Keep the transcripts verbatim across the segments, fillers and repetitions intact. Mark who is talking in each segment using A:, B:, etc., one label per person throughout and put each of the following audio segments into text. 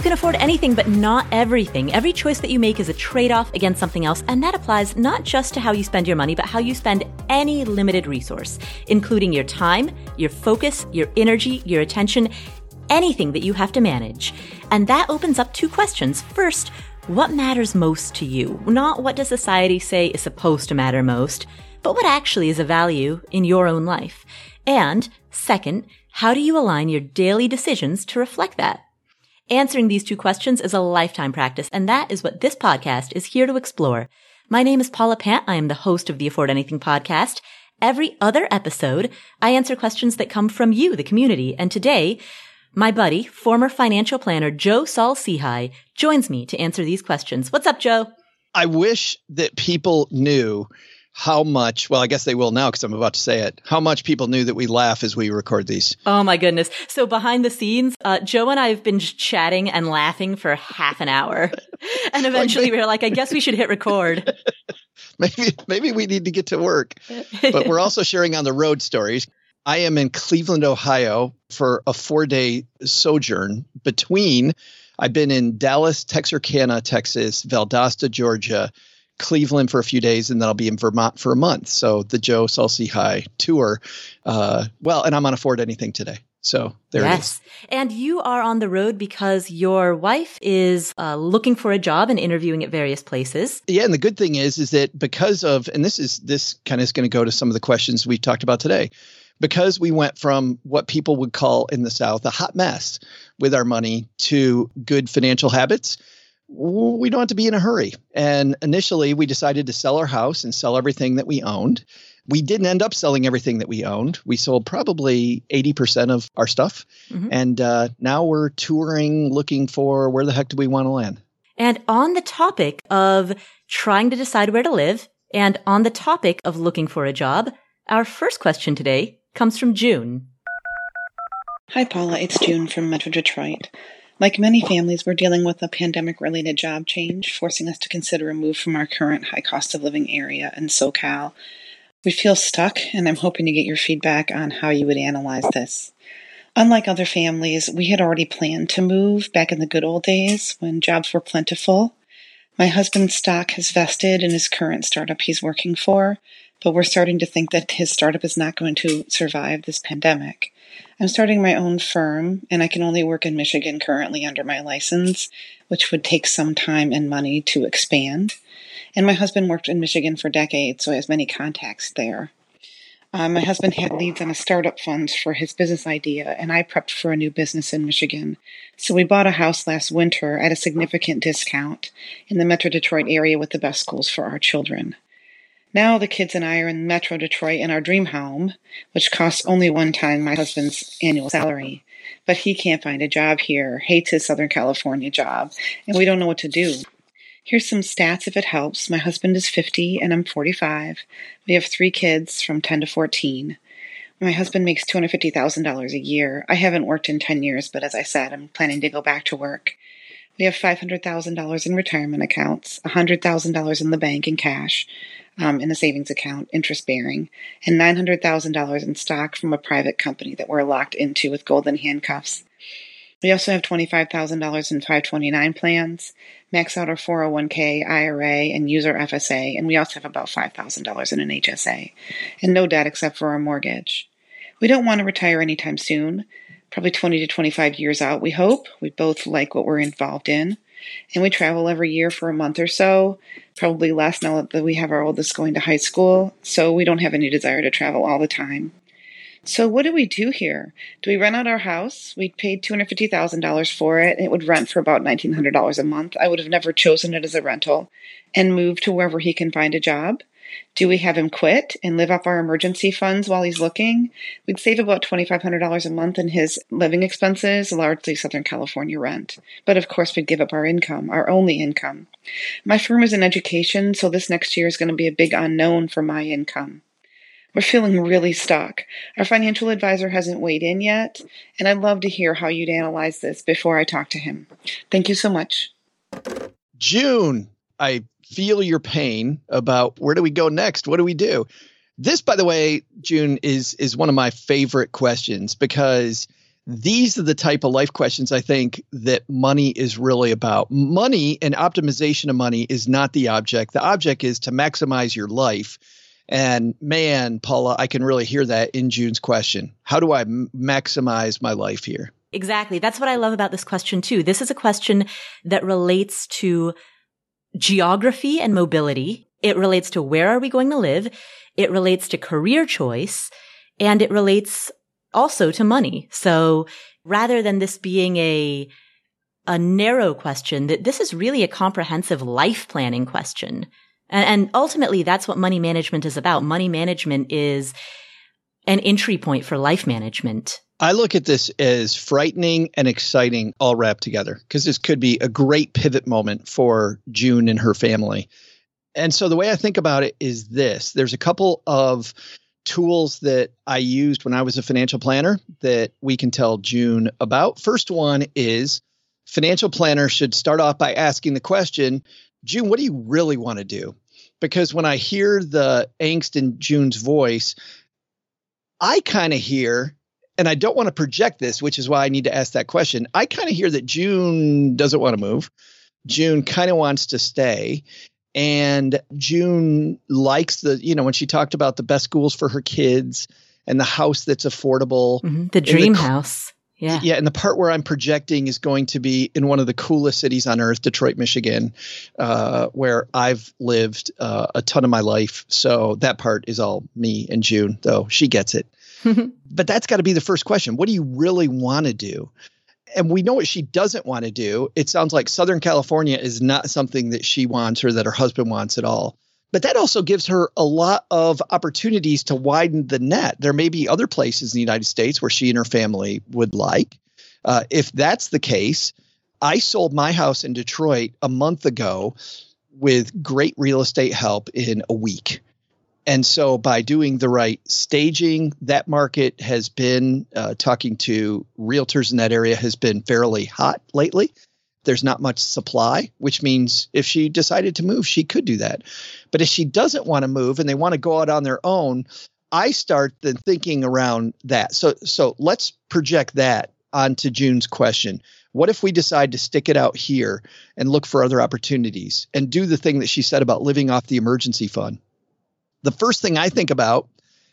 A: can afford anything, but not everything. Every choice that you make is a trade-off against something else, and that applies not just to how you spend your money, but how you spend any limited resource, including your time, your focus, your energy, your attention, anything that you have to manage. And that opens up two questions. First, what matters most to you? Not what does society say is supposed to matter most, but what actually is a value in your own life. And second, how do you align your daily decisions to reflect that? Answering these two questions is a lifetime practice, and that is what this podcast is here to explore. My name is Paula Pant. I am the host of the Afford Anything podcast. Every other episode, I answer questions that come from you, the community. And today, my buddy, former financial planner Joe Saul-Sehy, joins me to answer these questions. What's up, Joe?
B: I wish that people knew how much, well, I guess they will now because I'm about to say it, how much people knew that we laugh as we record these.
A: Oh, my goodness. So behind the scenes, uh, Joe and I have been just chatting and laughing for half an hour. And eventually we were like, I guess we should hit record.
B: maybe, maybe we need to get to work. But we're also sharing on the road stories. I am in Cleveland, Ohio for a four-day sojourn between, I've been in Dallas, Texarkana, Texas, Valdosta, Georgia, Cleveland for a few days, and then I'll be in Vermont for a month. So the Joe Saul-Sehy tour. Uh, well, and I'm on Afford Anything today. So there
A: yes.
B: it is.
A: And you are on the road because your wife is uh, looking for a job and interviewing at various places.
B: Yeah. And the good thing is, is that because of, and this is, this kind of is going to go to some of the questions we talked about today, because we went from what people would call in the South a hot mess with our money to good financial habits. We don't have to be in a hurry. And initially, we decided to sell our house and sell everything that we owned. We didn't end up selling everything that we owned. We sold probably eighty percent of our stuff. Mm-hmm. And uh, now we're touring, looking for where the heck do we want to land?
A: And on the topic of trying to decide where to live and on the topic of looking for a job, our first question today comes from June.
C: Hi, Paula. It's June from Metro Detroit. Like many families, we're dealing with a pandemic-related job change, forcing us to consider a move from our current high cost of living area in SoCal. We feel stuck, and I'm hoping to get your feedback on how you would analyze this. Unlike other families, we had already planned to move back in the good old days when jobs were plentiful. My husband's stock has vested in his current startup he's working for, but we're starting to think that his startup is not going to survive this pandemic. I'm starting my own firm, and I can only work in Michigan currently under my license, which would take some time and money to expand. And my husband worked in Michigan for decades, so he has many contacts there. Uh, my husband had leads on a startup fund for his business idea, and I prepped for a new business in Michigan. So we bought a house last winter at a significant discount in the Metro Detroit area with the best schools for our children. Now the kids and I are in Metro Detroit in our dream home, which costs only one time my husband's annual salary. But he can't find a job here, hates his Southern California job, and we don't know what to do. Here's some stats if it helps. My husband is fifty and I'm forty-five. We have three kids from ten to fourteen. My husband makes two hundred fifty thousand dollars a year. I haven't worked in ten years, but as I said, I'm planning to go back to work. We have five hundred thousand dollars in retirement accounts, one hundred thousand dollars in the bank in cash, um, in a savings account, interest-bearing, and nine hundred thousand dollars in stock from a private company that we're locked into with golden handcuffs. We also have twenty-five thousand dollars in five twenty-nine plans, max out our four oh one k, I R A, and use our F S A, and we also have about five thousand dollars in an H S A, and no debt except for our mortgage. We don't want to retire anytime soon, probably twenty to twenty-five years out, we hope. We both like what we're involved in, and we travel every year for a month or so, probably less now that we have our oldest going to high school, so we don't have any desire to travel all the time. So what do we do here? Do we rent out our house? We paid two hundred fifty thousand dollars for it, and it would rent for about nineteen hundred dollars a month. I would have never chosen it as a rental and moved to wherever he can find a job. Do we have him quit and live off our emergency funds while he's looking? We'd save about twenty-five hundred dollars a month in his living expenses, largely Southern California rent. But of course, we'd give up our income, our only income. My firm is in education, so this next year is going to be a big unknown for my income. We're feeling really stuck. Our financial advisor hasn't weighed in yet, and I'd love to hear how you'd analyze this before I talk to him. Thank you so much.
B: June, I feel your pain about where do we go next? What do we do? This, by the way, June, is is one of my favorite questions because These are the type of life questions I think that money is really about. Money and optimization of money is not the object. The object is to maximize your life. And man, Paula, I can really hear that in June's question. How do I m- maximize my life here?
A: Exactly. That's what I love about this question too. This is a question that relates to geography and mobility. It relates to where are we going to live? It relates to career choice, and it relates also to money. So rather than this being a a narrow question, that this is really a comprehensive life planning question. And, and ultimately, that's what money management is about. Money management is an entry point for life management.
B: I look at this as frightening and exciting all wrapped together, because this could be a great pivot moment for June and her family. And so the way I think about it is this. There's a couple of tools that I used when I was a financial planner that we can tell June about. First one is financial planner should start off by asking the question, June, what do you really want to do? Because when I hear the angst in June's voice, I kind of hear, and I don't want to project this, which is why I need to ask that question. I kind of hear that June doesn't want to move. June kind of wants to stay. And June likes the, you know, when she talked about the best schools for her kids and the house that's affordable.
A: Mm-hmm. The dream the, house. Yeah.
B: Yeah. And the part where I'm projecting is going to be in one of the coolest cities on earth, Detroit, Michigan, uh, where I've lived uh, a ton of my life. So that part is all me and June, though she gets it. But that's got to be the first question. What do you really want to do? And we know what she doesn't want to do. It sounds like Southern California is not something that she wants or that her husband wants at all. But that also gives her a lot of opportunities to widen the net. There may be other places in the United States where she and her family would like. Uh, if that's the case, I sold my house in Detroit a month ago with great real estate help in a week. And so by doing the right staging, that market has been, uh, talking to realtors in that area, has been fairly hot lately. There's not much supply, which means if she decided to move, she could do that. But if she doesn't want to move and they want to go out on their own, I start then thinking around that. So, so let's project that onto June's question. What if we decide to stick it out here and look for other opportunities and do the thing that she said about living off the emergency fund? The first thing I think about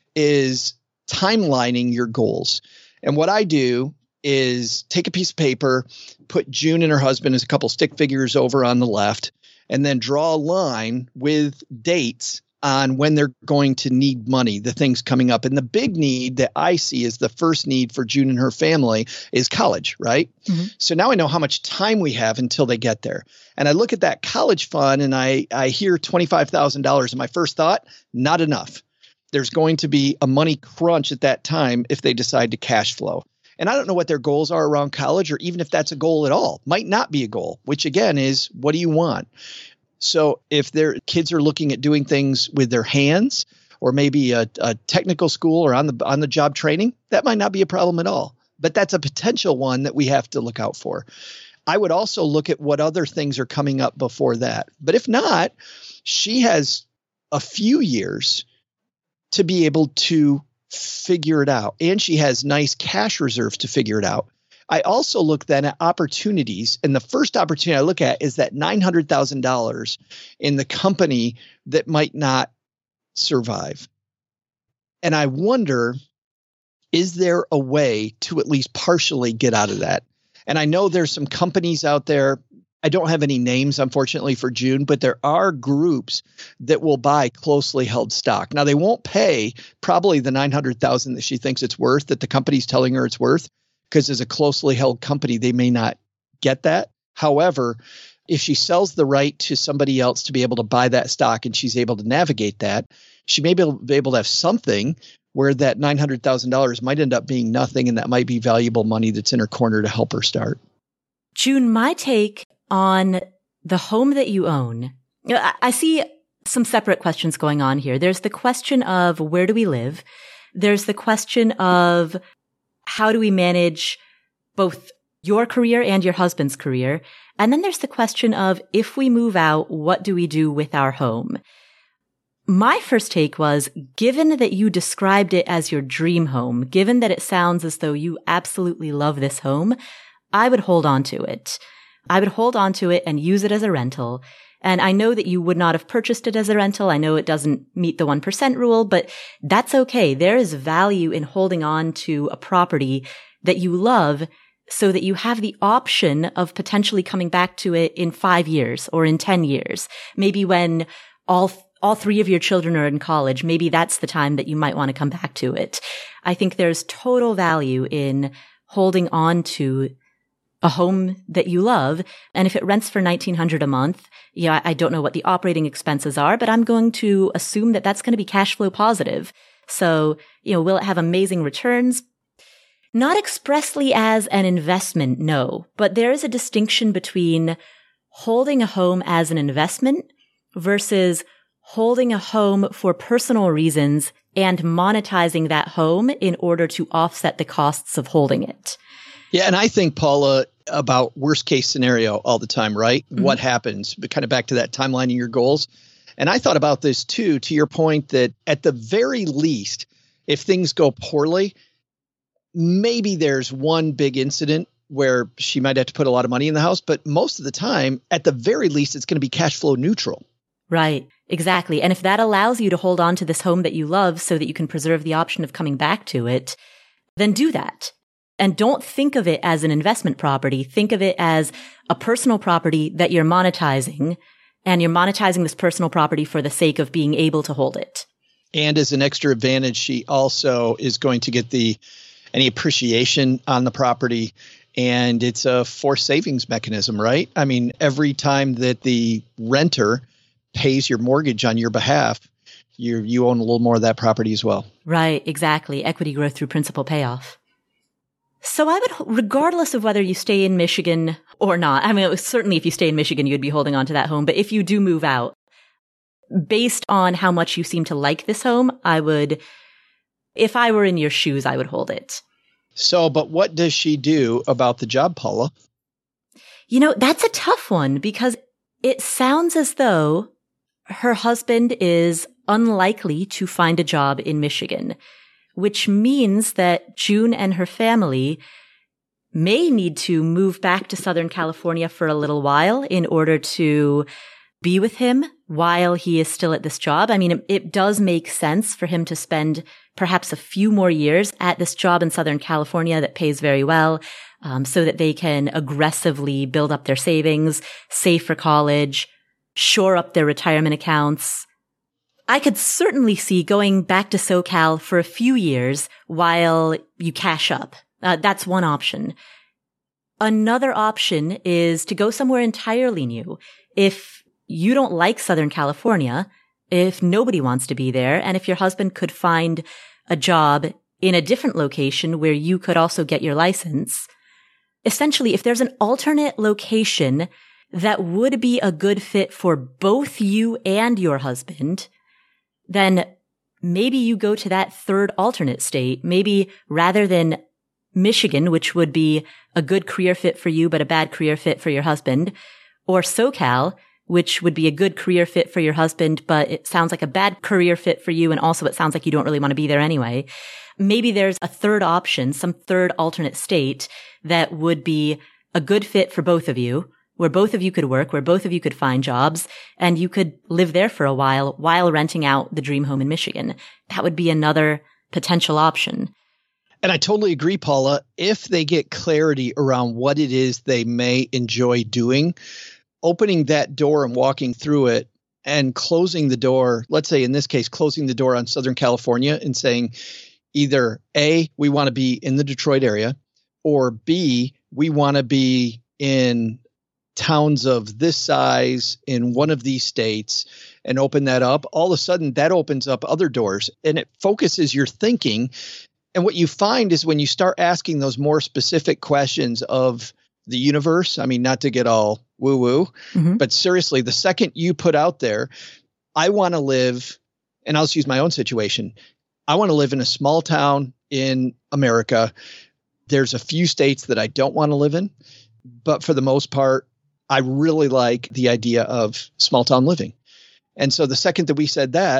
B: is timelining your goals. And what I do is take a piece of paper, put June and her husband as a couple stick figures over on the left, and then draw a line with dates on when they're going to need money, the things coming up. And the big need that I see is the first need for June and her family is college, right? Mm-hmm. So now I know how much time we have until they get there. And I look at that college fund and I, I hear twenty-five thousand dollars. And my first thought, not enough. There's going to be a money crunch at that time if they decide to cash flow. And I don't know what their goals are around college, or even if that's a goal at all. Might not be a goal, which again is, what do you want? So if their kids are looking at doing things with their hands, or maybe a, a technical school or on the on the job training, that might not be a problem at all. But that's a potential one that we have to look out for. I would also look at what other things are coming up before that. But if not, she has a few years to be able to figure it out. And she has nice cash reserves to figure it out. I also look then at opportunities. And the first opportunity I look at is that nine hundred thousand dollars in the company that might not survive. And I wonder, is there a way to at least partially get out of that? And I know there's some companies out there. I don't have any names, unfortunately, for June, but there are groups that will buy closely held stock. Now, they won't pay probably the nine hundred thousand dollars that she thinks it's worth, that the company's telling her it's worth, because as a closely held company, they may not get that. However, if she sells the right to somebody else to be able to buy that stock and she's able to navigate that, she may be able, be able to have something where that nine hundred thousand dollars might end up being nothing, and that might be valuable money that's in her corner to help her start.
A: June, my take on the home that you own, I see some separate questions going on here. There's the question of where do we live? There's the question of how do we manage both your career and your husband's career? And then there's the question of if we move out, what do we do with our home? My first take was, given that you described it as your dream home, given that it sounds as though you absolutely love this home, I would hold on to it. I would hold on to it and use it as a rental. And I know that you would not have purchased it as a rental. I know it doesn't meet the one percent rule, but that's okay. There is value in holding on to a property that you love so that you have the option of potentially coming back to it in five years or in ten years. Maybe when all all three of your children are in college, maybe that's the time that you might want to come back to it. I think there's total value in holding on to a home that you love. And if it rents for nineteen hundred dollars a month, yeah, I don't know what the operating expenses are, but I'm going to assume that that's going to be cash flow positive. So, you know, will it have amazing returns? Not expressly as an investment, no, but there is a distinction between holding a home as an investment versus holding a home for personal reasons and monetizing that home in order to offset the costs of holding it.
B: Yeah. And I think, Paula, about worst case scenario all the time, right? Mm-hmm. What happens? But kind of back to that timeline of your goals. And I thought about this too, to your point that at the very least, if things go poorly, maybe there's one big incident where she might have to put a lot of money in the house. But most of the time, at the very least, it's going to be cash flow neutral.
A: Right. Exactly. And if that allows you to hold on to this home that you love so that you can preserve the option of coming back to it, then do that. And don't think of it as an investment property. Think of it as a personal property that you're monetizing, and you're monetizing this personal property for the sake of being able to hold it.
B: And as an extra advantage, she also is going to get the any appreciation on the property. And it's a forced savings mechanism, right? I mean, every time that the renter pays your mortgage on your behalf, you you own a little more of that property as well.
A: Right, exactly. Equity growth through principal payoff. So I would, regardless of whether you stay in Michigan or not, I mean, it was certainly if you stay in Michigan, you'd be holding on to that home. But if you do move out, based on how much you seem to like this home, I would, if I were in your shoes, I would hold it.
B: So, but what does she do about the job, Paula?
A: You know, that's a tough one because it sounds as though her husband is unlikely to find a job in Michigan, which means that June and her family may need to move back to Southern California for a little while in order to be with him while he is still at this job. I mean, it, it does make sense for him to spend perhaps a few more years at this job in Southern California that pays very well, um, so that they can aggressively build up their savings, save for college, shore up their retirement accounts. I could certainly see going back to SoCal for a few years while you cash up. Uh, that's one option. Another option is to go somewhere entirely new. If you don't like Southern California, if nobody wants to be there, and if your husband could find a job in a different location where you could also get your license, essentially, if there's an alternate location that would be a good fit for both you and your husband, then maybe you go to that third alternate state. Maybe rather than Michigan, which would be a good career fit for you, but a bad career fit for your husband, or SoCal, which would be a good career fit for your husband, but it sounds like a bad career fit for you. And also it sounds like you don't really want to be there anyway. Maybe there's a third option, some third alternate state that would be a good fit for both of you, where both of you could work, where both of you could find jobs, and you could live there for a while while renting out the dream home in Michigan. That would be another potential option.
B: And I totally agree, Paula. If they get clarity around what it is they may enjoy doing, opening that door and walking through it and closing the door, let's say in this case, closing the door on Southern California and saying either A, we want to be in the Detroit area, or B, we want to be in towns of this size in one of these states, and open that up, all of a sudden that opens up other doors and it focuses your thinking. And what you find is when you start asking those more specific questions of the universe, I mean, not to get all woo woo, mm-hmm. but seriously, the second you put out there, I want to live, and I'll just use my own situation. I want to live in a small town in America. There's a few states that I don't want to live in, but for the most part, I really like the idea of small town living. And so the second that we said that,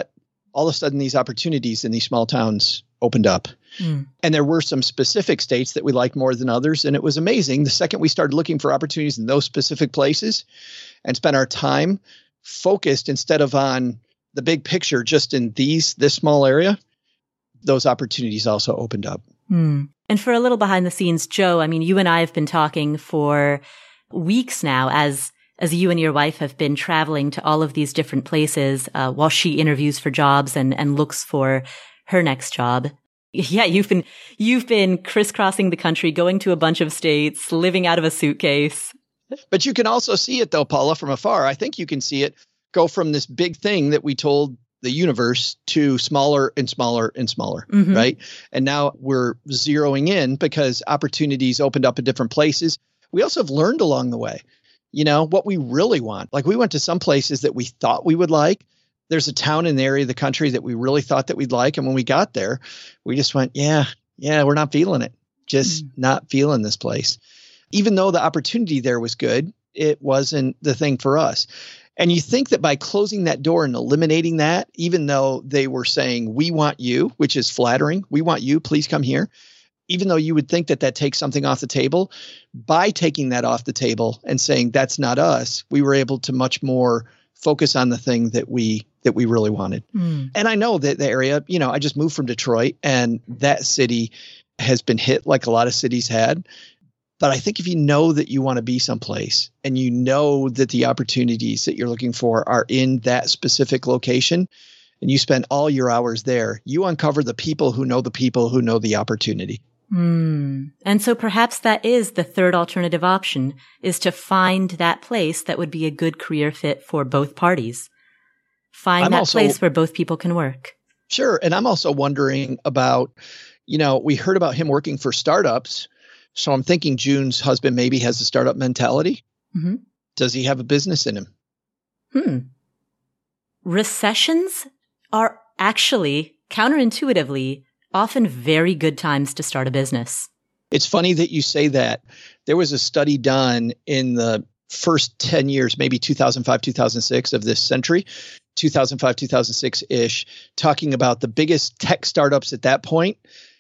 B: all of a sudden these opportunities in these small towns opened up. Mm. And there were some specific states that we liked more than others. And it was amazing. The second we started looking for opportunities in those specific places and spent our time focused instead of on the big picture, just in these, this small area, those opportunities also opened up.
A: Mm. And for a little behind the scenes, Joe, I mean, you and I have been talking for weeks now as as you and your wife have been traveling to all of these different places uh, while she interviews for jobs and, and looks for her next job. Yeah, you've been you've been crisscrossing the country, going to a bunch of states, living out of a suitcase.
B: But you can also see it, though, Paula, from afar. I think you can see it go from this big thing that we told the universe to smaller and smaller and smaller, mm-hmm. right? And now we're zeroing in because opportunities opened up in different places. We also have learned along the way, you know, what we really want. Like we went to some places that we thought we would like. There's a town in the area of the country that we really thought that we'd like. And when we got there, we just went, yeah, yeah, we're not feeling it. Just mm. not feeling this place. Even though the opportunity there was good, it wasn't the thing for us. And you think that by closing that door and eliminating that, even though they were saying, we want you, which is flattering, we want you, please come here. Even though you would think that that takes something off the table, by taking that off the table and saying, that's not us, we were able to much more focus on the thing that we that we really wanted. Mm. And I know that the area, you know, I just moved from Detroit and that city has been hit like a lot of cities had. But I think if you know that you want to be someplace and you know that the opportunities that you're looking for are in that specific location and you spend all your hours there, you uncover the people who know the people who know the opportunity.
A: Mm. And so perhaps that is the third alternative option, is to find that place that would be a good career fit for both parties. Find I'm that also, place where both people can work.
B: Sure. And I'm also wondering about, you know, we heard about him working for startups. So I'm thinking June's husband maybe has a startup mentality. Mm-hmm. Does he have a business in him?
A: Hmm. Recessions are actually, counterintuitively, often very good times to start a business.
B: It's funny that you say that. There was a study done in the first ten years, maybe two thousand five, two thousand six of this century, two thousand five, two thousand six-ish, talking about the biggest tech startups at that point.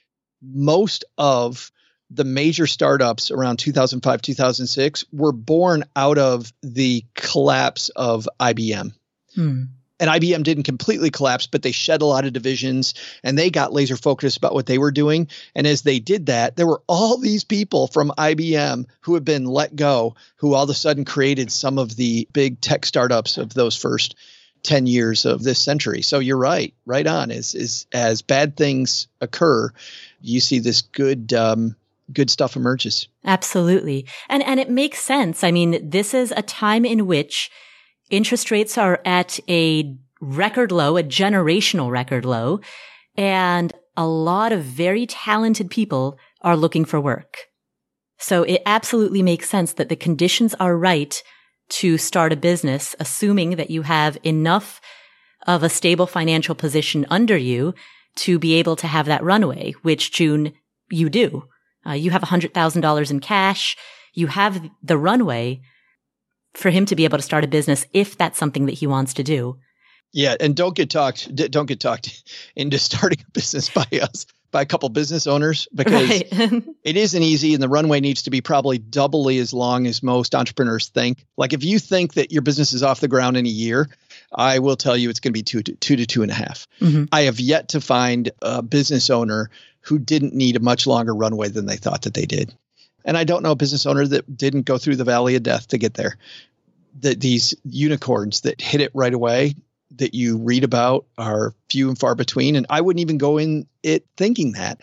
B: Most of the major startups around two thousand five, two thousand six were born out of the collapse of I B M. Hmm. And I B M didn't completely collapse, but they shed a lot of divisions and they got laser focused about what they were doing. And as they did that, there were all these people from I B M who had been let go, who all of a sudden created some of the big tech startups of those first ten years of this century. So you're right, right on. Is is as bad things occur, you see this good um, good stuff emerges.
A: Absolutely. And and it makes sense. I mean, this is a time in which interest rates are at a record low, a generational record low, and a lot of very talented people are looking for work. So it absolutely makes sense that the conditions are right to start a business, assuming that you have enough of a stable financial position under you to be able to have that runway, which, June, you do. Uh, you have one hundred thousand dollars in cash. You have the runway for him to be able to start a business if that's something that he wants to do.
B: Yeah, and don't get talked don't get talked into starting a business by us, by a couple business owners, because right. It isn't easy, and the runway needs to be probably doubly as long as most entrepreneurs think. Like if you think that your business is off the ground in a year, I will tell you it's going to be two to two to two and a half. Mm-hmm. I have yet to find a business owner who didn't need a much longer runway than they thought that they did. And I don't know a business owner that didn't go through the valley of death to get there. That these unicorns that hit it right away that you read about are few and far between. And I wouldn't even go in it thinking that.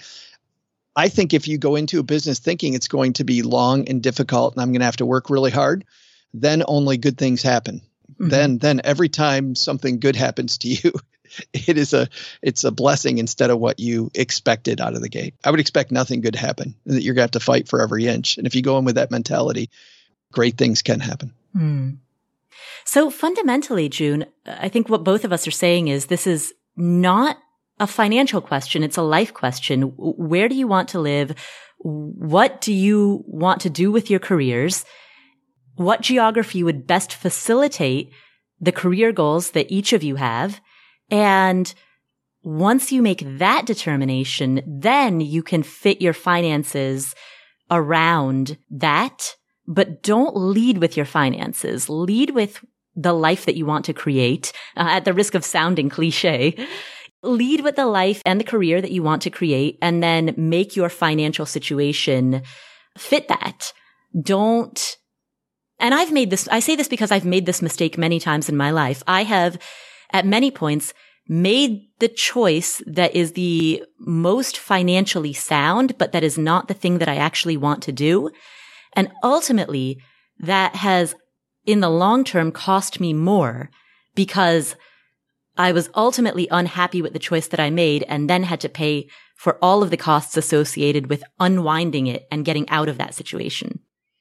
B: I think if you go into a business thinking it's going to be long and difficult and I'm going to have to work really hard, then only good things happen. Mm-hmm. Then, then every time something good happens to you, it is a, it's a blessing instead of what you expected out of the gate. I would expect nothing good to happen and that you're going to have to fight for every inch. And if you go in with that mentality, great things can happen.
A: Mm. So fundamentally, June, I think what both of us are saying is this is not a financial question. It's a life question. Where do you want to live? What do you want to do with your careers? What geography would best facilitate the career goals that each of you have? And once you make that determination, then you can fit your finances around that, but don't lead with your finances. Lead with the life that you want to create, uh, at the risk of sounding cliche. Lead with the life and the career that you want to create, and then make your financial situation fit that. Don't, and I've made this, I say this because I've made this mistake many times in my life. I have, at many points, made the choice that is the most financially sound, but that is not the thing that I actually want to do. And ultimately, that has, in the long term, cost me more because I was ultimately unhappy with the choice that I made and then had to pay for all of the costs associated with unwinding it and getting out of that situation.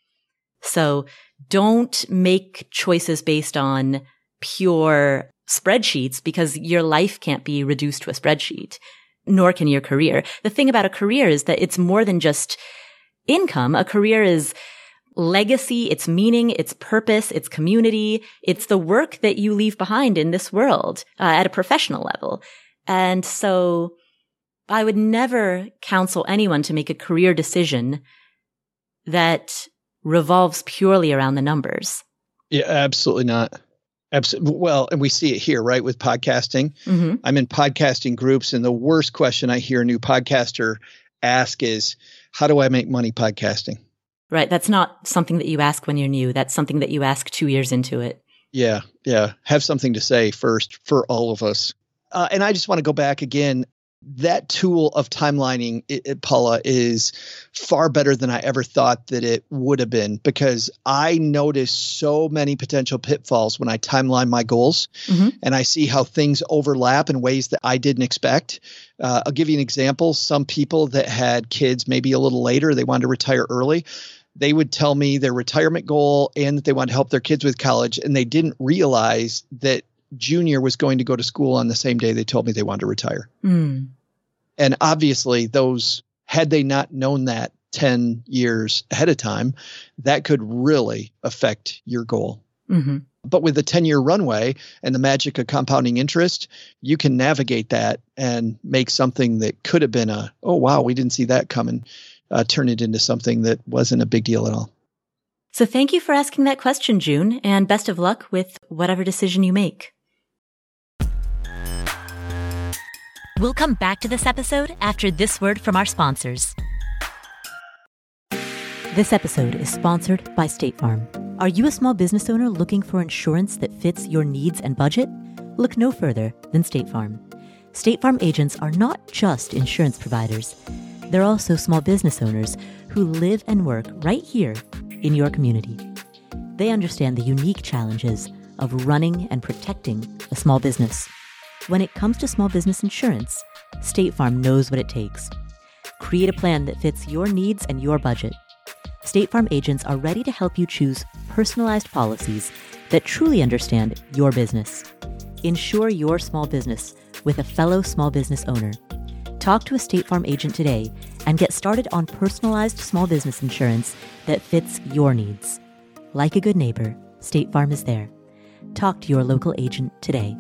A: So don't make choices based on pure spreadsheets because your life can't be reduced to a spreadsheet, nor can your career. The thing about a career is that it's more than just income. A career is legacy, it's meaning, it's purpose, it's community. It's the work that you leave behind in this world uh, at a professional level. And so I would never counsel anyone to make a career decision that revolves purely around the numbers.
B: Yeah, absolutely not. Absolutely. Well, and we see it here, right, with podcasting.
A: Mm-hmm.
B: I'm in podcasting groups, and the worst question I hear a new podcaster ask is, how do I make money podcasting?
A: Right. That's not something that you ask when you're new. That's something that you ask two years into it.
B: Yeah. Yeah. Have something to say first for all of us. Uh, and I just want to go back again. That tool of timelining, it, it, Paula, is far better than I ever thought that it would have been, because I notice so many potential pitfalls when I timeline my goals,
A: mm-hmm.
B: and I see how things overlap in ways that I didn't expect. Uh, I'll give you an example. Some people that had kids maybe a little later, they wanted to retire early. They would tell me their retirement goal and that they wanted to help their kids with college, and they didn't realize that junior was going to go to school on the same day they told me they wanted to retire.
A: Mm.
B: And obviously those, had they not known that ten years ahead of time, that could really affect your goal.
A: Mm-hmm.
B: But with the ten year runway and the magic of compounding interest, you can navigate that and make something that could have been a, oh, wow, we didn't see that coming, uh, turn it into something that wasn't a big deal at all.
A: So thank you for asking that question, June, and best of luck with whatever decision you make. We'll come back to this episode after this word from our sponsors. This episode is sponsored by State Farm. Are you a small business owner looking for insurance that fits your needs and budget? Look no further than State Farm. State Farm agents are not just insurance providers. They're also small business owners who live and work right here in your community. They understand the unique challenges of running and protecting a small business. When it comes to small business insurance, State Farm knows what it takes. Create a plan that fits your needs and your budget. State Farm agents are ready to help you choose personalized policies that truly understand your business. Insure your small business with a fellow small business owner. Talk to a State Farm agent today and get started on personalized small business insurance that fits your needs. Like a good neighbor, State Farm is there. Talk to your local agent today.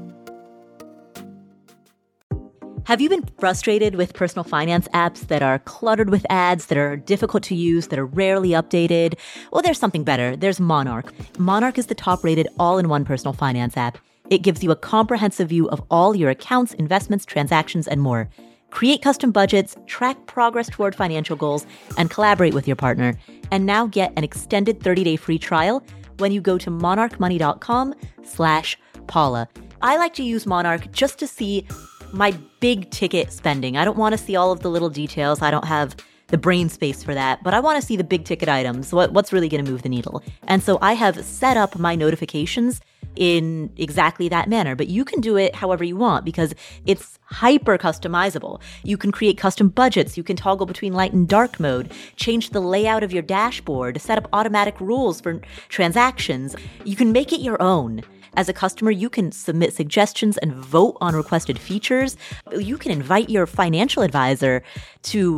A: Have you been frustrated with personal finance apps that are cluttered with ads, that are difficult to use, that are rarely updated? Well, there's something better. There's Monarch. Monarch is the top-rated all-in-one personal finance app. It gives you a comprehensive view of all your accounts, investments, transactions, and more. Create custom budgets, track progress toward financial goals, and collaborate with your partner. And now get an extended thirty-day free trial when you go to monarchmoney.com slash Paula. I like to use Monarch just to see my big ticket spending. I don't want to see all of the little details. I don't have the brain space for that, but I want to see the big ticket items. What, what's really going to move the needle? And so I have set up my notifications in exactly that manner, but you can do it however you want because it's hyper customizable. You can create custom budgets. You can toggle between light and dark mode, change the layout of your dashboard, set up automatic rules for transactions. You can make it your own. As a customer, you can submit suggestions and vote on requested features. You can invite your financial advisor to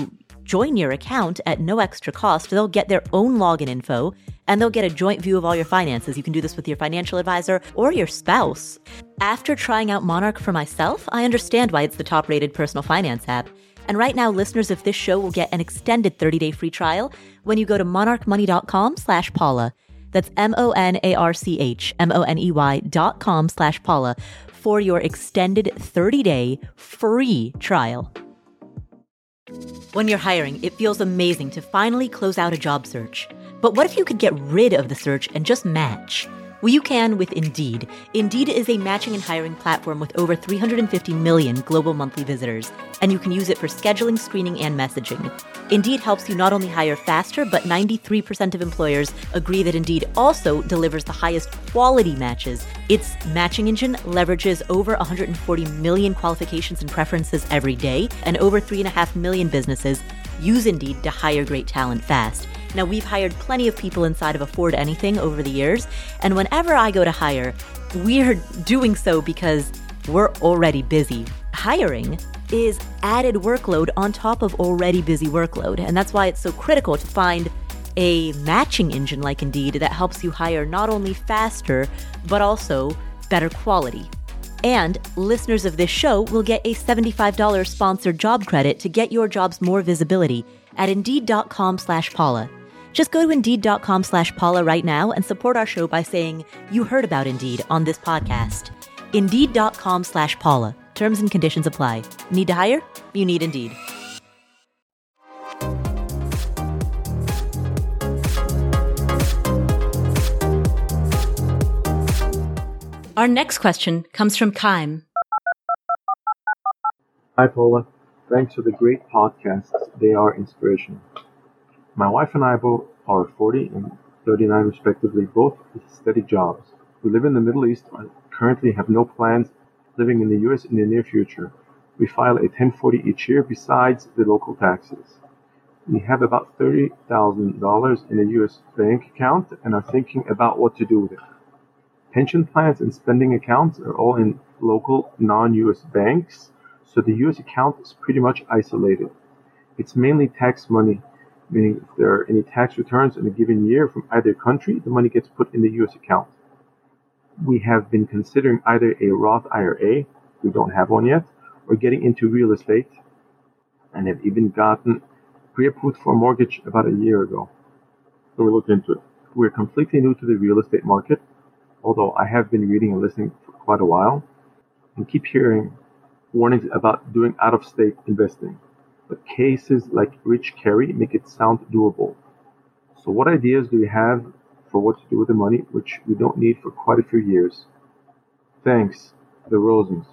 A: join your account at no extra cost. They'll get their own login info, and they'll get a joint view of all your finances. You can do this with your financial advisor or your spouse. After trying out Monarch for myself, I understand why it's the top-rated personal finance app. And right now, listeners of this show will get an extended thirty-day free trial when you go to monarchmoney.com slash Paula. That's M-O-N-A-R-C-H, M-O-N-E-Y dot com slash Paula for your extended thirty-day free trial. When you're hiring, it feels amazing to finally close out a job search. But what if you could get rid of the search and just match? Well, you can with Indeed. Indeed is a matching and hiring platform with over three hundred fifty million global monthly visitors, and you can use it for scheduling, screening, and messaging. Indeed helps you not only hire faster, but ninety-three percent of employers agree that Indeed also delivers the highest quality matches. Its matching engine leverages over one hundred forty million qualifications and preferences every day, and over three point five million businesses use Indeed to hire great talent fast. Now, we've hired plenty of people inside of Afford Anything over the years, and whenever I go to hire, we're doing so because we're already busy. Hiring is added workload on top of already busy workload, and that's why it's so critical to find a matching engine like Indeed that helps you hire not only faster, but also better quality. And listeners of this show will get a seventy-five dollars sponsored job credit to get your jobs more visibility at Indeed.com slash Paula. Just go to Indeed.com slash Paula right now and support our show by saying you heard about Indeed on this podcast. Indeed.com slash Paula. Terms and conditions apply. Need to hire? You need Indeed. Our next question comes from Kaim.
D: Hi, Paula. Thanks for the great podcasts. They are inspirational. My wife and I both are forty and thirty-nine respectively, both with steady jobs. We live in the Middle East and currently have no plans living in the U S in the near future. We file a ten forty each year besides the local taxes. We have about thirty thousand dollars in a U S bank account and are thinking about what to do with it. Pension plans and spending accounts are all in local non-U S banks, so the U S account is pretty much isolated. It's mainly tax money, meaning if there are any tax returns in a given year from either country, the money gets put in the U S account. We have been considering either a Roth I R A, we don't have one yet, or getting into real estate, and have even gotten pre-approved for a mortgage about a year ago. So we're looking into it. We're completely new to the real estate market, although I have been reading and listening for quite a while, and keep hearing warnings about doing out-of-state investing. But cases like Rich Carey make it sound doable. So what ideas do you have for what to do with the money, which we don't need for quite a few years? Thanks, the Rosens.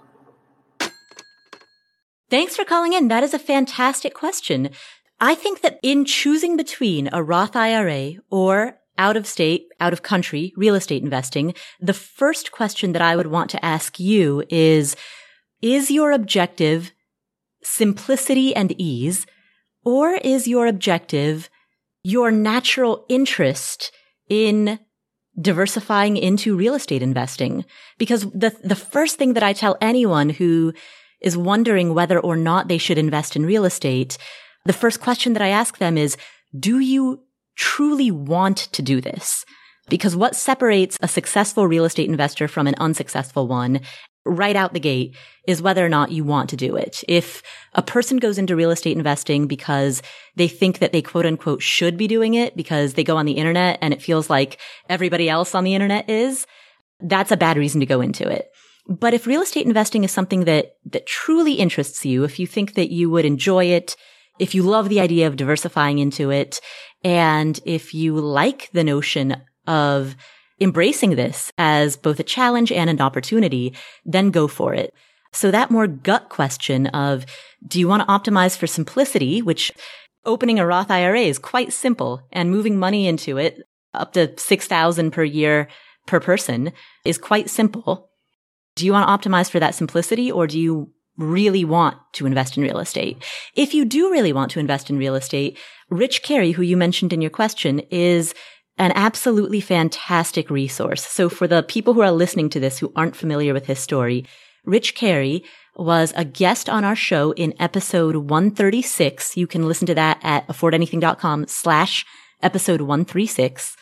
A: Thanks for calling in. That is a fantastic question. I think that in choosing between a Roth I R A or out-of-state, out-of-country real estate investing, the first question that I would want to ask you is, is your objective simplicity and ease, or is your objective your natural interest in diversifying into real estate investing? Because the the first thing that I tell anyone who is wondering whether or not they should invest in real estate, the first question that I ask them is, do you truly want to do this? Because what separates a successful real estate investor from an unsuccessful one right out the gate is whether or not you want to do it. If a person goes into real estate investing because they think that they quote unquote should be doing it because they go on the internet and it feels like everybody else on the internet is, that's a bad reason to go into it. But if real estate investing is something that, that truly interests you, if you think that you would enjoy it, if you love the idea of diversifying into it, and if you like the notion of embracing this as both a challenge and an opportunity, then go for it. So that more gut question of, do you want to optimize for simplicity, which opening a Roth I R A is quite simple, and moving money into it up to six thousand dollars per year per person is quite simple. Do you want to optimize for that simplicity, or do you really want to invest in real estate? If you do really want to invest in real estate, Rich Carey, who you mentioned in your question, is an absolutely fantastic resource. So for the people who are listening to this who aren't familiar with his story, Rich Carey was a guest on our show in episode one thirty-six. You can listen to that at affordanything.com slash episode one thirty-six.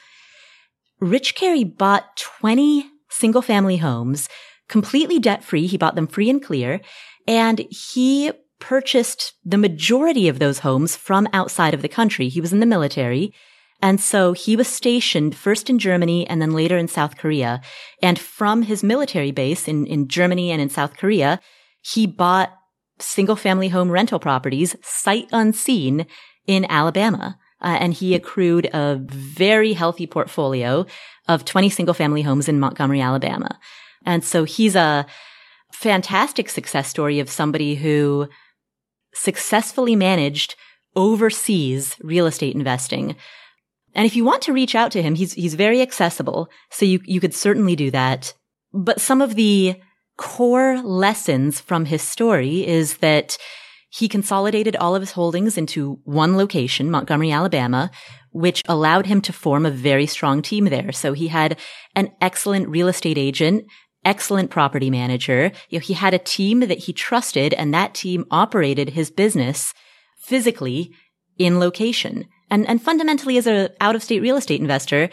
A: Rich Carey bought twenty single family homes completely debt free. He bought them free and clear, and he purchased the majority of those homes from outside of the country. He was in the military. And so he was stationed first in Germany and then later in South Korea. And from his military base in, in Germany and in South Korea, he bought single family home rental properties sight unseen in Alabama. Uh, and he accrued a very healthy portfolio of twenty single family homes in Montgomery, Alabama. And so he's a fantastic success story of somebody who successfully managed overseas real estate investing. And if you want to reach out to him, he's he's very accessible, so you you could certainly do that. But some of the core lessons from his story is that he consolidated all of his holdings into one location, Montgomery, Alabama, which allowed him to form a very strong team there. So he had an excellent real estate agent, excellent property manager. You know, he had a team that he trusted, and that team operated his business physically in location. And, and fundamentally, as an out-of-state real estate investor,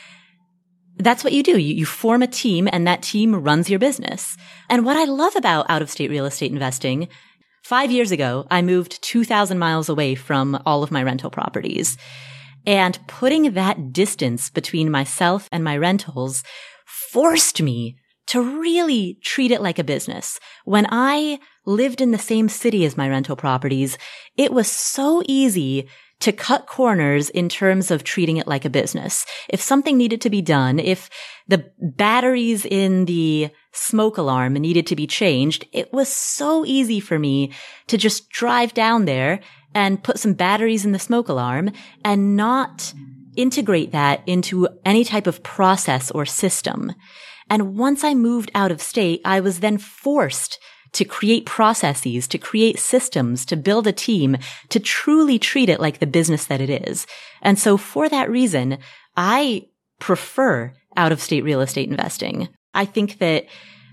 A: that's what you do. You, you form a team, and that team runs your business. And what I love about out-of-state real estate investing, five years ago, I moved two thousand miles away from all of my rental properties. And putting that distance between myself and my rentals forced me to really treat it like a business. When I lived in the same city as my rental properties, it was so easy to cut corners in terms of treating it like a business. If something needed to be done, if the batteries in the smoke alarm needed to be changed, it was so easy for me to just drive down there and put some batteries in the smoke alarm and not integrate that into any type of process or system. And once I moved out of state, I was then forced to create processes, to create systems, to build a team, to truly treat it like the business that it is. And so for that reason, I prefer out-of-state real estate investing. I think that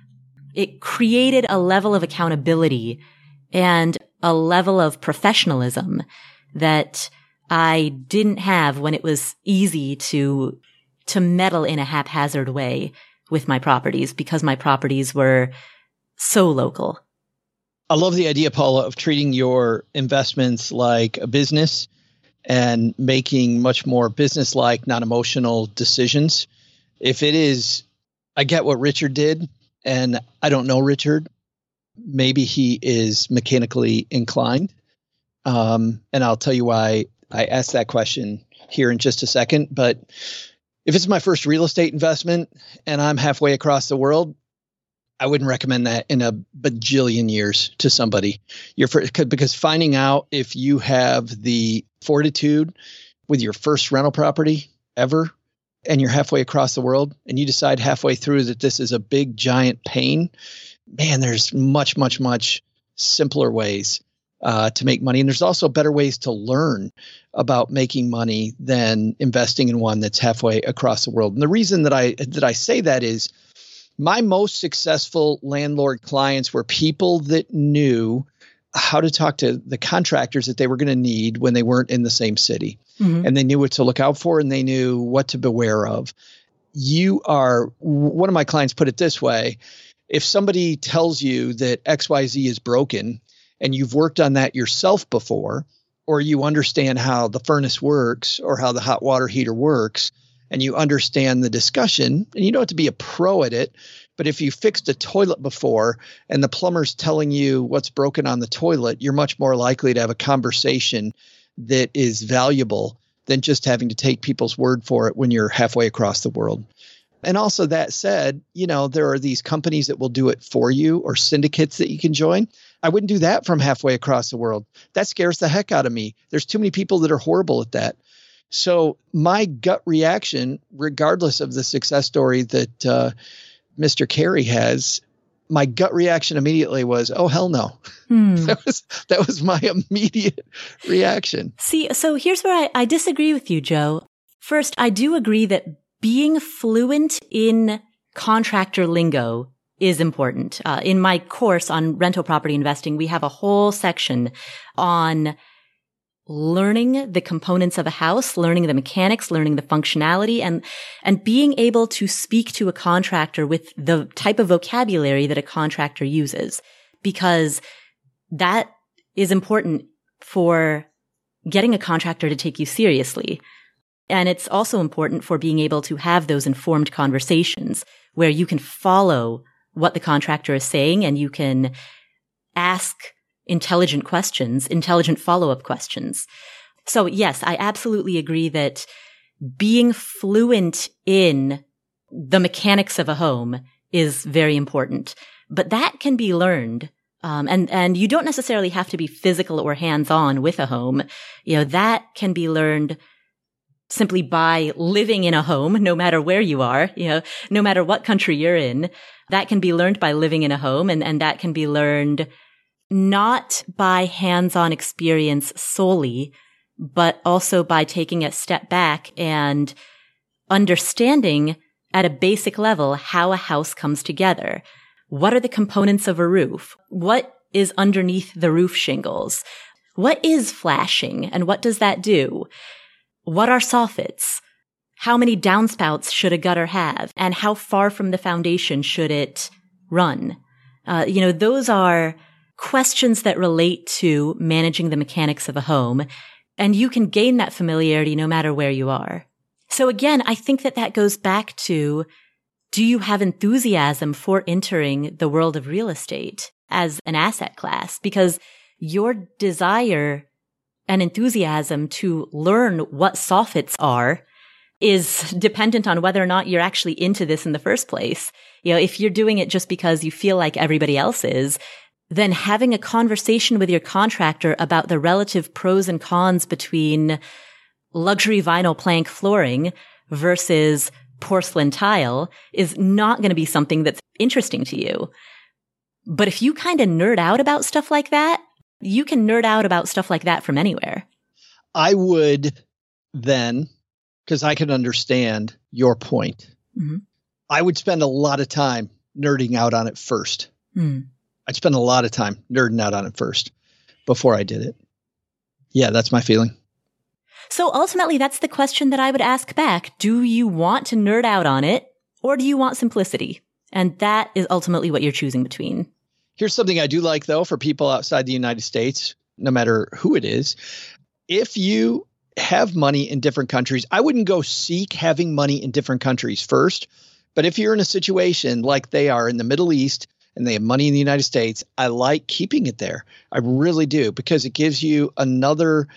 A: it created a level of accountability and a level of professionalism that I didn't have when it was easy to, to meddle in a haphazard way with my properties, because my properties were so local.
B: I love the idea, Paula, of treating your investments like a business and making much more business-like, not emotional decisions. If it is, I get what Richard did, and I don't know Richard. Maybe he is mechanically inclined. Um, and I'll tell you why I asked that question here in just a second. But if it's my first real estate investment and I'm halfway across the world, I wouldn't recommend that in a bajillion years to somebody. You're for, because finding out if you have the fortitude with your first rental property ever, and you're halfway across the world, and you decide halfway through that this is a big, giant pain, man, there's much, much, much simpler ways uh, to make money. And there's also better ways to learn about making money than investing in one that's halfway across the world. And the reason that I that I say that is, my most successful landlord clients were people that knew how to talk to the contractors that they were going to need when they weren't in the same city. Mm-hmm. And they knew what to look out for, and they knew what to beware of. You are, one of my clients put it this way: if somebody tells you that X Y Z is broken and you've worked on that yourself before, or you understand how the furnace works or how the hot water heater works, and you understand the discussion, and you don't have to be a pro at it, but if you fixed a toilet before and the plumber's telling you what's broken on the toilet, you're much more likely to have a conversation that is valuable than just having to take people's word for it when you're halfway across the world. And also, that said, you know, there are these companies that will do it for you, or syndicates that you can join. I wouldn't do that from halfway across the world. That scares the heck out of me. There's too many people that are horrible at that. So my gut reaction, regardless of the success story that uh, Mister Carey has, my gut reaction immediately was, oh, hell no. Hmm. that was that was my immediate reaction.
A: See, so here's where I, I disagree with you, Joe. First, I do agree that being fluent in contractor lingo is important. Uh, in my course on rental property investing, we have a whole section on learning the components of a house, learning the mechanics, learning the functionality, and, and being able to speak to a contractor with the type of vocabulary that a contractor uses, because that is important for getting a contractor to take you seriously. And it's also important for being able to have those informed conversations where you can follow what the contractor is saying and you can ask intelligent questions, intelligent follow-up questions. So yes, I absolutely agree that being fluent in the mechanics of a home is very important, but that can be learned. Um, and, and you don't necessarily have to be physical or hands-on with a home. You know, that can be learned simply by living in a home, no matter where you are, you know, no matter what country you're in. That can be learned by living in a home, and, and that can be learned not by hands-on experience solely, but also by taking a step back and understanding at a basic level how a house comes together. What are the components of a roof? What is underneath the roof shingles? What is flashing and what does that do? What are soffits? How many downspouts should a gutter have? And how far from the foundation should it run? Uh, you know, those are questions that relate to managing the mechanics of a home, and you can gain that familiarity no matter where you are. So again, I think that that goes back to, do you have enthusiasm for entering the world of real estate as an asset class? Because your desire and enthusiasm to learn what soffits are is dependent on whether or not you're actually into this in the first place. You know, if you're doing it just because you feel like everybody else is, then having a conversation with your contractor about the relative pros and cons between luxury vinyl plank flooring versus porcelain tile is not going to be something that's interesting to you. But if you kind of nerd out about stuff like that, you can nerd out about stuff like that from anywhere.
B: I would then, because I can understand your point, mm-hmm. I would spend a lot of time nerding out on it first. Mm. I'd spend a lot of time nerding out on it first before I did it. Yeah, that's my feeling.
A: So ultimately, that's the question that I would ask back. Do you want to nerd out on it, or do you want simplicity? And that is ultimately what you're choosing between.
B: Here's something I do like, though, for people outside the United States, no matter who it is. If you have money in different countries, I wouldn't go seek having money in different countries first. But if you're in a situation like they are in the Middle East, and they have money in the United States, I like keeping it there. I really do, because it gives you another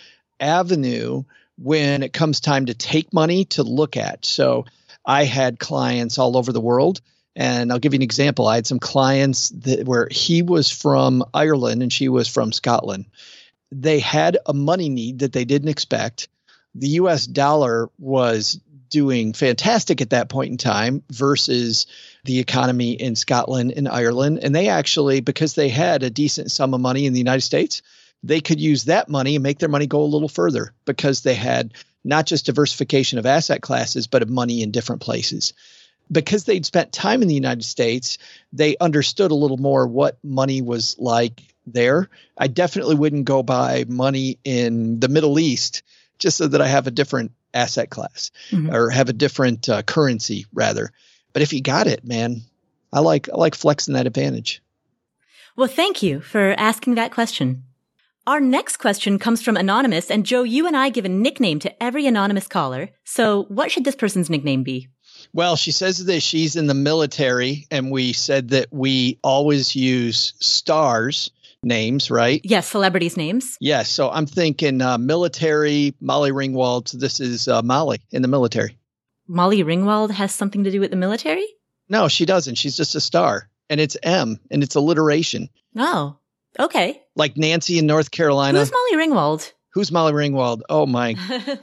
B: avenue when it comes time to take money to look at. So I had clients all over the world, and I'll give you an example. I had some clients that where he was from Ireland and she was from Scotland. They had a money need that they didn't expect. The U S dollar was doing fantastic at that point in time versus the economy in Scotland and Ireland. And they actually, because they had a decent sum of money in the United States, they could use that money and make their money go a little further because they had not just diversification of asset classes, but of money in different places. Because they'd spent time in the United States, they understood a little more what money was like there. I definitely wouldn't go buy money in the Middle East just so that I have a different asset class mm-hmm. or have a different uh, currency rather. But if you got it, man, I like I like flexing that advantage.
A: Well, thank you for asking that question. Our next question comes from Anonymous, and Joe, you and I give a nickname to every anonymous caller. So what should this person's nickname be?
B: Well, she says that she's in the military, and we said that we always use stars names, right?
A: Yes, celebrities' names.
B: Yes, so I'm thinking uh, military, Molly Ringwald. So this is uh, Molly in the military.
A: Molly Ringwald has something to do with the military?
B: No, she doesn't. She's just a star, and it's M, and it's alliteration.
A: Oh, okay.
B: Like Nancy in North Carolina.
A: Who's Molly Ringwald?
B: Who's Molly Ringwald? Oh, my.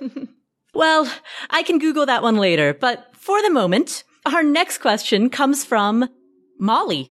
A: Well, I can Google that one later, but for the moment, our next question comes from Molly.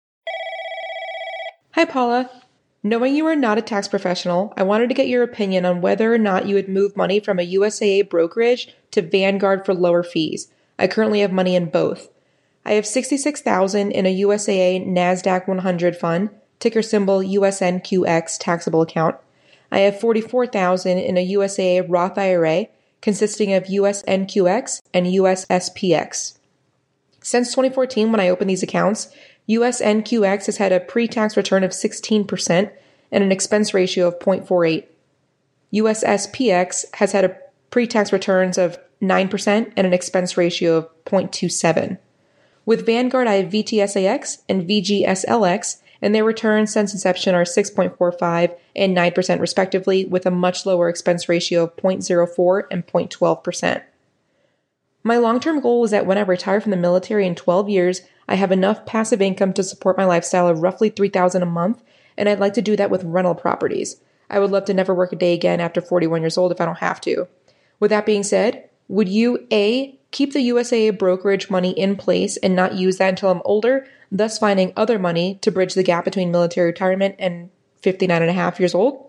E: Hi, Paula. Knowing you are not a tax professional, I wanted to get your opinion on whether or not you would move money from a U S A A brokerage to Vanguard for lower fees. I currently have money in both. I have sixty-six thousand dollars in a U S A A NASDAQ one hundred fund, ticker symbol U S N Q X taxable account. I have forty-four thousand dollars in a U S A A Roth I R A consisting of U S N Q X and U S S P X. Since twenty fourteen, when I opened these accounts, U S N Q X has had a pre-tax return of sixteen percent and an expense ratio of zero point four eight. U S S P X has had a pre-tax returns of nine percent and an expense ratio of zero point two seven. With Vanguard, I have V T S A X and V G S L X, and their returns since inception are six point four five and nine percent respectively, with a much lower expense ratio of zero point zero four and zero point one two percent. My long-term goal is that when I retire from the military in twelve years, I have enough passive income to support my lifestyle of roughly three thousand dollars a month, and I'd like to do that with rental properties. I would love to never work a day again after forty-one years old if I don't have to. With that being said, would you A, keep the U S A A brokerage money in place and not use that until I'm older, thus finding other money to bridge the gap between military retirement and fifty-nine and a half years old?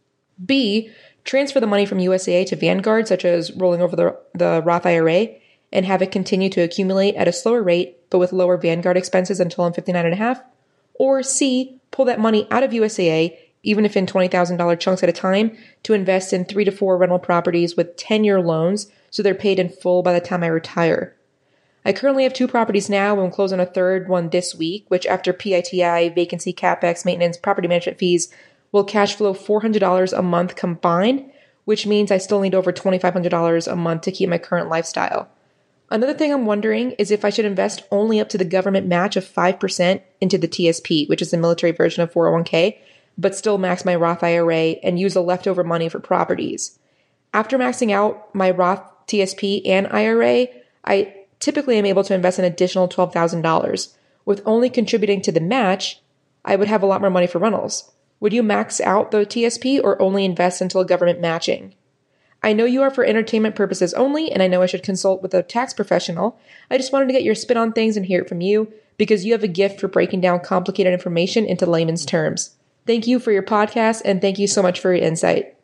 E: B, transfer the money from U S A A to Vanguard, such as rolling over the, the Roth I R A, and have it continue to accumulate at a slower rate, but with lower Vanguard expenses until I'm fifty-nine and a half? Or C, pull that money out of U S A A, even if in twenty thousand dollars chunks at a time, to invest in three to four rental properties with ten-year loans so they're paid in full by the time I retire. I currently have two properties now and will close on a third one this week, which after P I T I, vacancy, CapEx, maintenance, property management fees, will cash flow four hundred dollars a month combined, which means I still need over twenty-five hundred dollars a month to keep my current lifestyle. Another thing I'm wondering is if I should invest only up to the government match of five percent into the T S P, which is the military version of four oh one k, but still max my Roth I R A and use the leftover money for properties. After maxing out my Roth T S P and I R A, I typically am able to invest an additional twelve thousand dollars. With only contributing to the match, I would have a lot more money for rentals. Would you max out the T S P or only invest until government matching? I know you are for entertainment purposes only, and I know I should consult with a tax professional. I just wanted to get your spin on things and hear it from you, because you have a gift for breaking down complicated information into layman's terms. Thank you for your podcast, and thank you so much for your insight.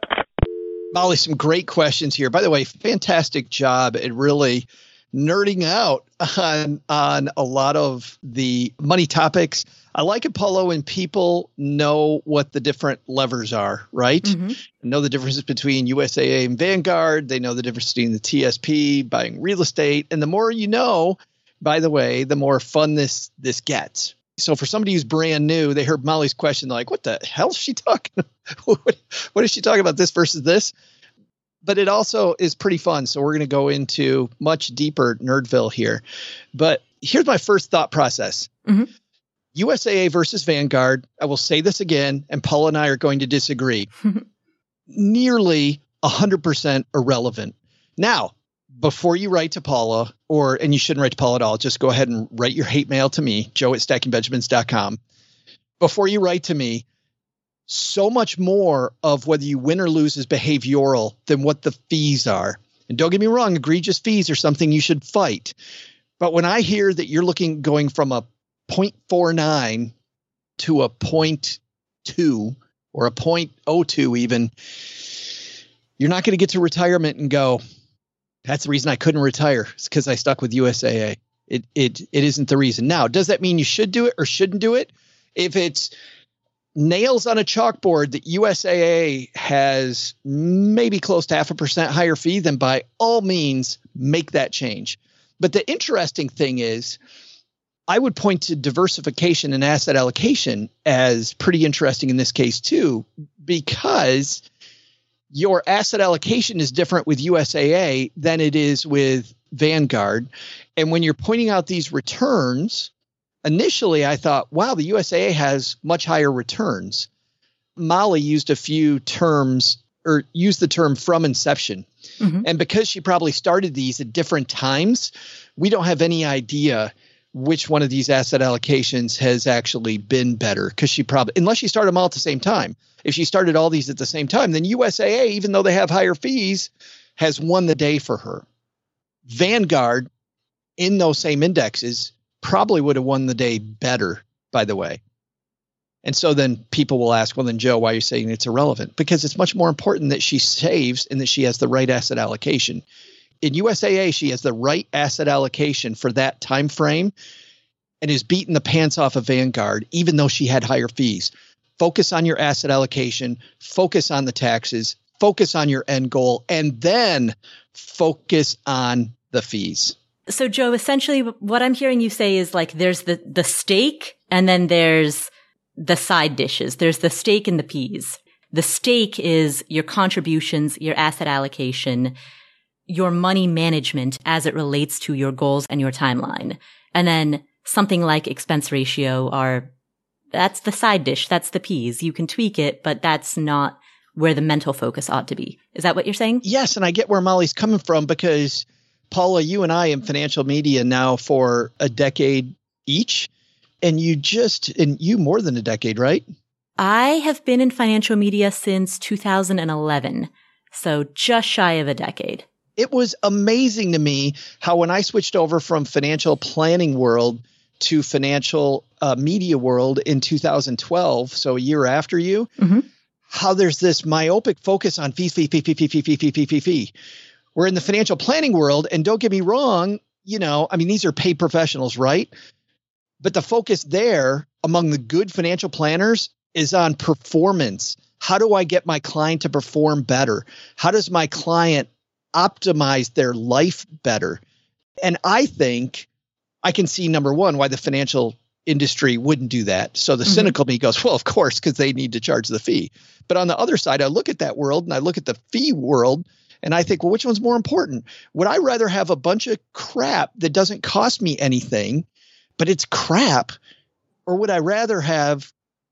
B: Molly, some great questions here. By the way, fantastic job at really nerding out on, on a lot of the money topics. I like it, Paulo, when people know what the different levers are, right? Mm-hmm. Know the differences between U S A A and Vanguard. They know the difference between the T S P, buying real estate. And the more you know, by the way, the more fun this this gets. So for somebody who's brand new, they heard Molly's question, like, what the hell is she talking? what, what is she talking about, this versus this? But it also is pretty fun. So we're going to go into much deeper Nerdville here. But here's my first thought process. Mm-hmm. U S A A versus Vanguard. I will say this again, and Paula and I are going to disagree. Nearly one hundred percent irrelevant. Now, before you write to Paula, or and you shouldn't write to Paula at all, just go ahead and write your hate mail to me, joe at stacking benjamins dot com. Before you write to me, so much more of whether you win or lose is behavioral than what the fees are. And don't get me wrong, egregious fees are something you should fight. But when I hear that you're looking going from a zero point four nine to a zero point two or a zero point zero two even, you're not going to get to retirement and go, that's the reason I couldn't retire. It's because I stuck with U S A A. It it it isn't the reason. Now, does that mean you should do it or shouldn't do it? If it's nails on a chalkboard that U S A A has maybe close to half a percent higher fee, then by all means make that change. But the interesting thing is, I would point to diversification and asset allocation as pretty interesting in this case too, because your asset allocation is different with U S A A than it is with Vanguard. And when you're pointing out these returns, initially I thought, wow, the U S A A has much higher returns. Molly used a few terms or used the term from inception. Mm-hmm. And because she probably started these at different times, we don't have any idea which one of these asset allocations has actually been better, because she probably, unless she started them all at the same time. If she started all these at the same time, then U S A A, even though they have higher fees, has won the day for her. Vanguard, in those same indexes, probably would have won the day better, by the way. And so then people will ask, well, then, Joe, why are you saying it's irrelevant? Because it's much more important that she saves and that she has the right asset allocation. In U S A A, she has the right asset allocation for that time frame and is beating the pants off of Vanguard, even though she had higher fees. Focus on your asset allocation, focus on the taxes, focus on your end goal, and then focus on the fees.
A: So, Joe, essentially what I'm hearing you say is like there's the, the steak and then there's the side dishes. There's the steak and the peas. The steak is your contributions, your asset allocation, your money management as it relates to your goals and your timeline. And then something like expense ratio are, that's the side dish. That's the peas. You can tweak it, but that's not where the mental focus ought to be. Is that what you're saying?
B: Yes. And I get where Molly's coming from because Paula, you and I in financial media now for a decade each, and you just, and you more than a decade, right?
A: I have been in financial media since two thousand eleven. So just shy of a decade.
B: It was amazing to me how when I switched over from financial planning world to financial uh, media world in two thousand twelve, so a year after you, mm-hmm. how there's this myopic focus on fee, fee, fee, fee, fee, fee, fee, fee, fee, fee, fee. We're in the financial planning world, and don't get me wrong, you know, I mean, these are paid professionals, right? But the focus there among the good financial planners is on performance. How do I get my client to perform better? How does my client optimize their life better? And I think I can see, number one, why the financial industry wouldn't do that. So the mm-hmm. cynical me goes, well, of course, because they need to charge the fee. But on the other side, I look at that world and I look at the fee world and I think, well, which one's more important? Would I rather have a bunch of crap that doesn't cost me anything, but it's crap? Or would I rather have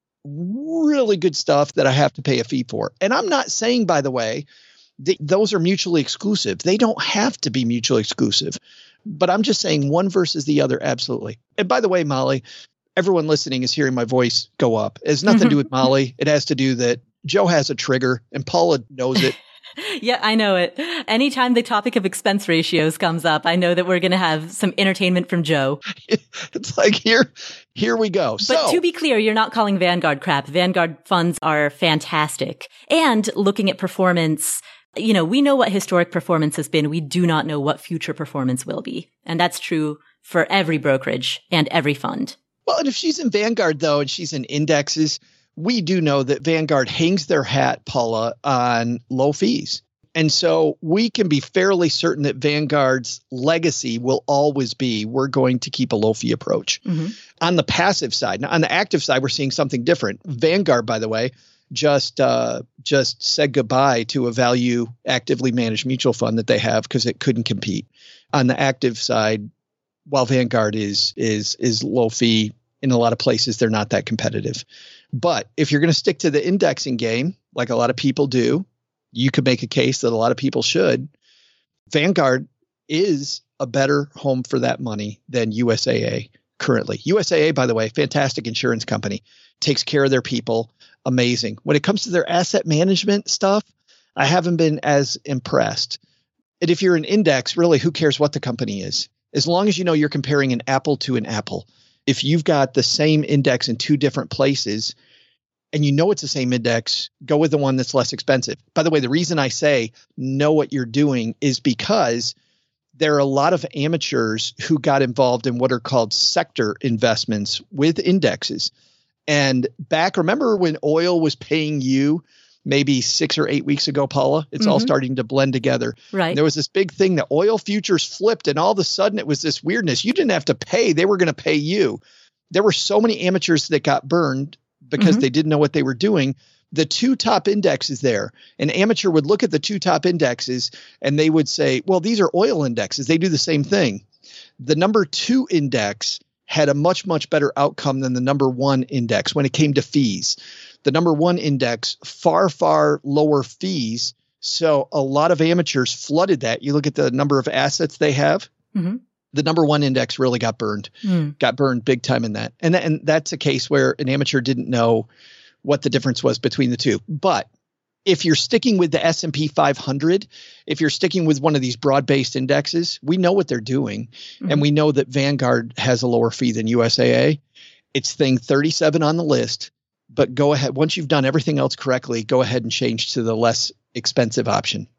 B: really good stuff that I have to pay a fee for? And I'm not saying, by the way, that those are mutually exclusive. They don't have to be mutually exclusive. But I'm just saying one versus the other, absolutely. And by the way, Molly, everyone listening is hearing my voice go up. It has nothing to do with Molly. It has to do that Joe has a trigger and Paula knows it.
A: Yeah, I know it. Anytime the topic of expense ratios comes up, I know that we're going to have some entertainment from Joe.
B: It's like, here, here we go.
A: But
B: so,
A: to be clear, you're not calling Vanguard crap. Vanguard funds are fantastic. And looking at performance, you know, we know what historic performance has been. We do not know what future performance will be. And that's true for every brokerage and every fund.
B: Well, and if she's in Vanguard, though, and she's in indexes, we do know that Vanguard hangs their hat, Paula, on low fees. And so we can be fairly certain that Vanguard's legacy will always be, we're going to keep a low fee approach. Mm-hmm. On the passive side, now on the active side, we're seeing something different. Vanguard, by the way, just uh, just said goodbye to a value actively managed mutual fund that they have because it couldn't compete. On the active side, while Vanguard is is is low fee, in a lot of places, they're not that competitive. But if you're going to stick to the indexing game, like a lot of people do, you could make a case that a lot of people should. Vanguard is a better home for that money than U S A A currently. U S A A, by the way, fantastic insurance company, takes care of their people. Amazing. When it comes to their asset management stuff, I haven't been as impressed. And if you're an index, really, who cares what the company is? As long as you know you're comparing an apple to an apple. If you've got the same index in two different places and you know it's the same index, go with the one that's less expensive. By the way, the reason I say know what you're doing is because there are a lot of amateurs who got involved in what are called sector investments with indexes. And back, remember when oil was paying you maybe six or eight weeks ago, Paula? It's mm-hmm. all starting to blend together.
A: Right.
B: And there was this big thing that oil futures flipped, and all of a sudden it was this weirdness. You didn't have to pay. They were going to pay you. There were so many amateurs that got burned because mm-hmm. they didn't know what they were doing. The two top indexes there, an amateur would look at the two top indexes and they would say, well, these are oil indexes. They do the same thing. The number two index had a much, much better outcome than the number one index when it came to fees. The number one index, far, far lower fees. So a lot of amateurs flooded that. You look at the number of assets they have. Mm-hmm. The number one index really got burned, mm. got burned big time in that. And, and that's a case where an amateur didn't know what the difference was between the two. But if you're sticking with the S and P five hundred, if you're sticking with one of these broad-based indexes, we know what they're doing. Mm-hmm. And we know that Vanguard has a lower fee than U S A A. It's thing thirty-seven on the list. But go ahead. Once you've done everything else correctly, go ahead and change to the less expensive option.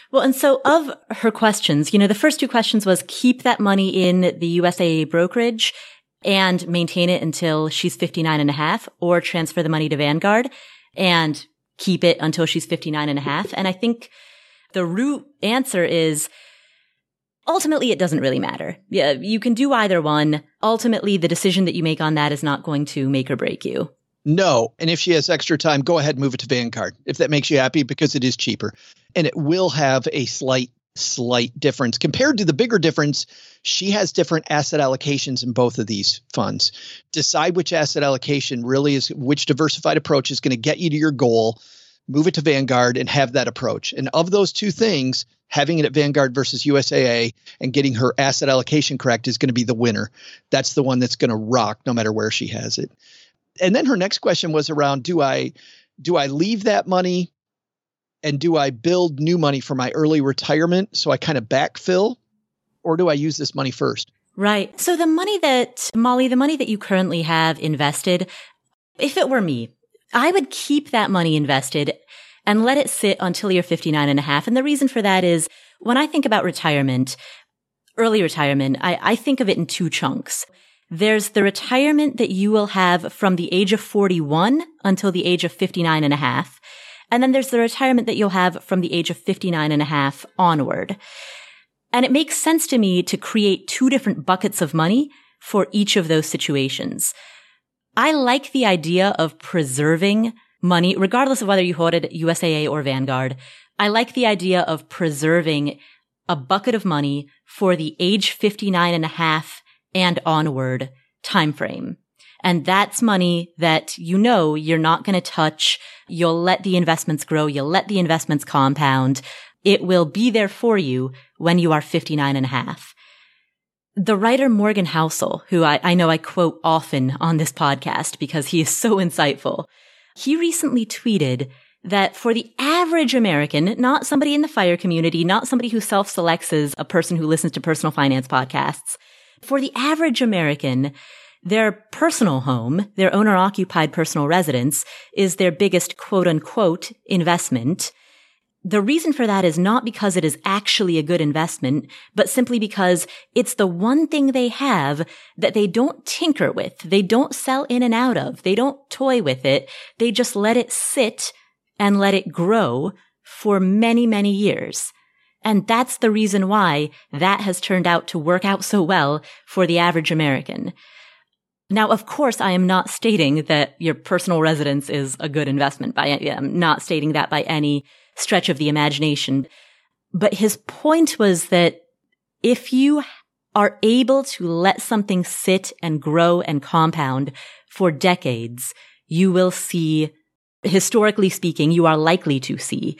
A: Well, and so of her questions, you know, the first two questions was keep that money in the U S A A brokerage and maintain it until she's fifty-nine and a half, or transfer the money to Vanguard and keep it until she's fifty-nine and a half. And I think the root answer is ultimately it doesn't really matter. Yeah, you can do either one. Ultimately, the decision that you make on that is not going to make or break you.
B: No. And if she has extra time, go ahead and move it to Vanguard if that makes you happy, because it is cheaper. And it will have a slight, slight difference compared to the bigger difference. She has different asset allocations in both of these funds. Decide which asset allocation really is, which diversified approach is going to get you to your goal. Move it to Vanguard and have that approach. And of those two things, having it at Vanguard versus U S A A and getting her asset allocation correct is going to be the winner. That's the one that's going to rock no matter where she has it. And then her next question was around, do I, do I leave that money and do I build new money for my early retirement? So I kind of backfill, or do I use this money first?
A: Right. So the money that, Molly, the money that you currently have invested, if it were me, I would keep that money invested and let it sit until you're fifty-nine and a half. And the reason for that is when I think about retirement, early retirement, I, I think of it in two chunks. There's the retirement that you will have from the age of forty-one until the age of fifty-nine and a half. And then there's the retirement that you'll have from the age of fifty-nine and a half onward. And it makes sense to me to create two different buckets of money for each of those situations. I like the idea of preserving money, regardless of whether you hold it at U S A A or Vanguard. I like the idea of preserving a bucket of money for the age fifty-nine and a half and onward time frame. And that's money that you know you're not going to touch. You'll let the investments grow. You'll let the investments compound. It will be there for you when you are fifty-nine and a half. The writer Morgan Housel, who I, I know I quote often on this podcast because he is so insightful, he recently tweeted that for the average American, not somebody in the FIRE community, not somebody who self-selects as a person who listens to personal finance podcasts, for the average American, their personal home, their owner-occupied personal residence, is their biggest quote-unquote investment. The reason for that is not because it is actually a good investment, but simply because it's the one thing they have that they don't tinker with. They don't sell in and out of. They don't toy with it. They just let it sit and let it grow for many, many years. And that's the reason why that has turned out to work out so well for the average American. Now, of course, I am not stating that your personal residence is a good investment. By, I'm not stating that by any stretch of the imagination. But his point was that if you are able to let something sit and grow and compound for decades, you will see, historically speaking, you are likely to see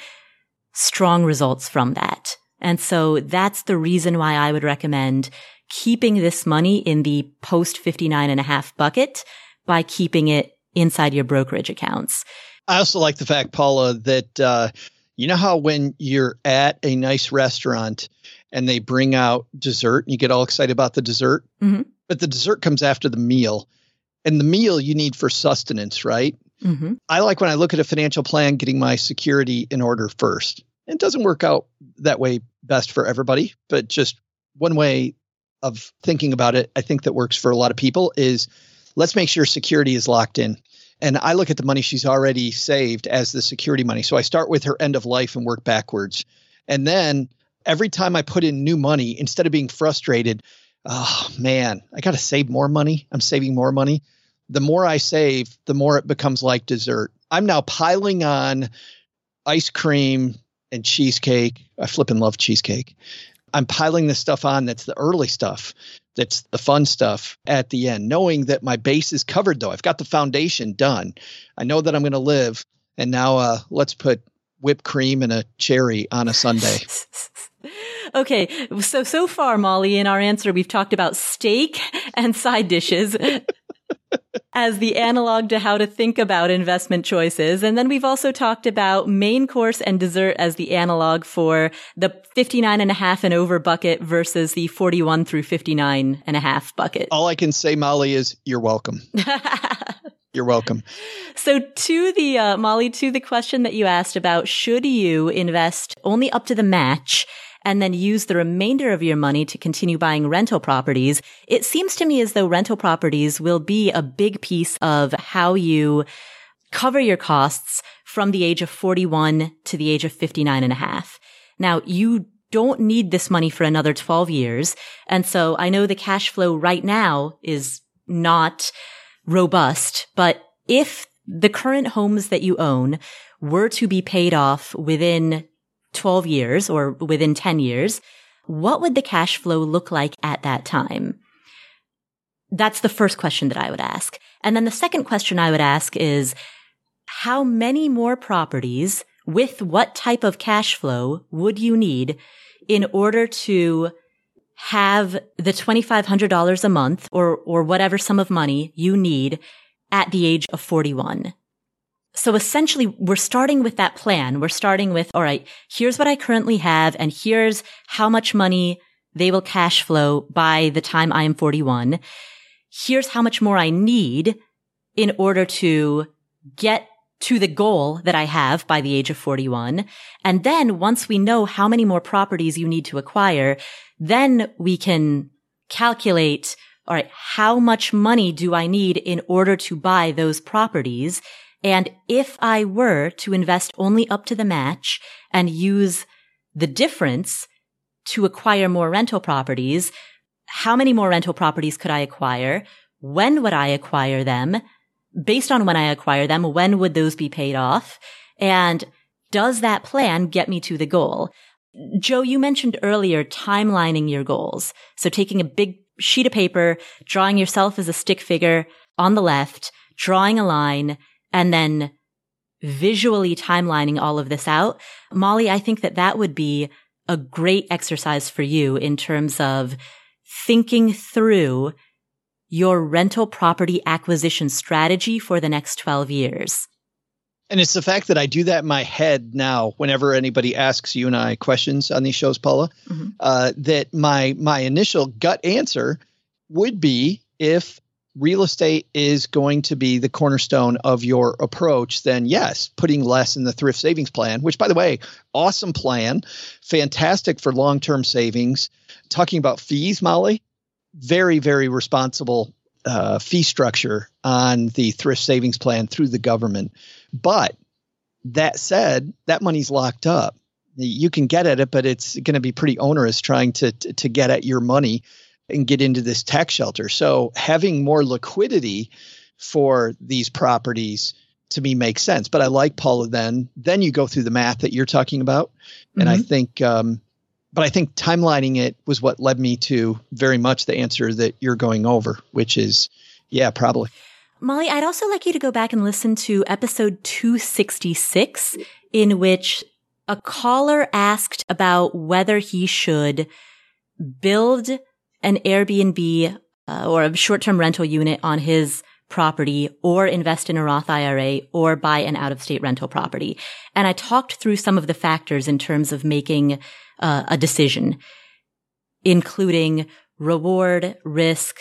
A: strong results from that. And so that's the reason why I would recommend keeping this money in the post fifty-nine and a half bucket by keeping it inside your brokerage accounts.
B: I also like the fact, Paula, that, uh, you know how when you're at a nice restaurant and they bring out dessert and you get all excited about the dessert, mm-hmm. but the dessert comes after the meal, and the meal you need for sustenance, right? Mm-hmm. I like when I look at a financial plan, getting my security in order first. It doesn't work out that way best for everybody, but just one way of thinking about it, I think that works for a lot of people is let's make sure security is locked in. And I look at the money she's already saved as the security money. So I start with her end of life and work backwards. And then every time I put in new money, instead of being frustrated, oh man, I got to save more money. I'm saving more money. The more I save, the more it becomes like dessert. I'm now piling on ice cream and cheesecake. I flippin' love cheesecake. I'm piling this stuff on. That's the early stuff. That's the fun stuff at the end, knowing that my base is covered, though. I've got the foundation done. I know that I'm going to live. And now uh, let's put whipped cream and a cherry on a sundae.
A: Okay. So, so far, Molly, in our answer, we've talked about steak and side dishes as the analog to how to think about investment choices. And then we've also talked about main course and dessert as the analog for the fifty-nine and a half and over bucket versus the forty-one through fifty-nine and a half bucket.
B: All I can say, Molly, is you're welcome. You're welcome.
A: So to the, uh, Molly, to the question that you asked about, should you invest only up to the match and then use the remainder of your money to continue buying rental properties? It seems to me as though rental properties will be a big piece of how you cover your costs from the age of forty-one to the age of fifty-nine and a half. Now, you don't need this money for another twelve years. And so I know the cash flow right now is not robust, but if the current homes that you own were to be paid off within twelve years or within ten years, what would the cash flow look like at that time? That's the first question that I would ask. And then the second question I would ask is, how many more properties with what type of cash flow would you need in order to have the twenty-five hundred dollars a month or, or whatever sum of money you need at the age of forty-one? So essentially, we're starting with that plan. We're starting with, all right, here's what I currently have, and here's how much money they will cash flow by the time I am forty-one. Here's how much more I need in order to get to the goal that I have by the age of forty-one. And then once we know how many more properties you need to acquire, then we can calculate, all right, how much money do I need in order to buy those properties? And if I were to invest only up to the match and use the difference to acquire more rental properties, how many more rental properties could I acquire? When would I acquire them? Based on when I acquire them, when would those be paid off? And does that plan get me to the goal? Joe, you mentioned earlier timelining your goals. So taking a big sheet of paper, drawing yourself as a stick figure on the left, drawing a line, and then visually timelining all of this out. Molly, I think that that would be a great exercise for you in terms of thinking through your rental property acquisition strategy for the next twelve years.
B: And it's the fact that I do that in my head now whenever anybody asks you and I questions on these shows, Paula, mm-hmm. uh, that my my initial gut answer would be, if real estate is going to be the cornerstone of your approach, then yes, putting less in the thrift savings plan, which, by the way, awesome plan, fantastic for long-term savings. Talking about fees, Molly, very, very responsible uh, fee structure on the thrift savings plan through the government. But that said, that money's locked up. You can get at it, but it's going to be pretty onerous trying to, to to get at your money and get into this tax shelter. So having more liquidity for these properties to me makes sense. But I like, Paula, then then you go through the math that you're talking about. And mm-hmm. I think um, but I think timelining it was what led me to very much the answer that you're going over, which is, yeah, probably.
A: Molly, I'd also like you to go back and listen to episode two sixty-six, in which a caller asked about whether he should build an Airbnb uh, or a short-term rental unit on his property, or invest in a Roth I R A, or buy an out-of-state rental property. And I talked through some of the factors in terms of making uh, a decision, including reward, risk,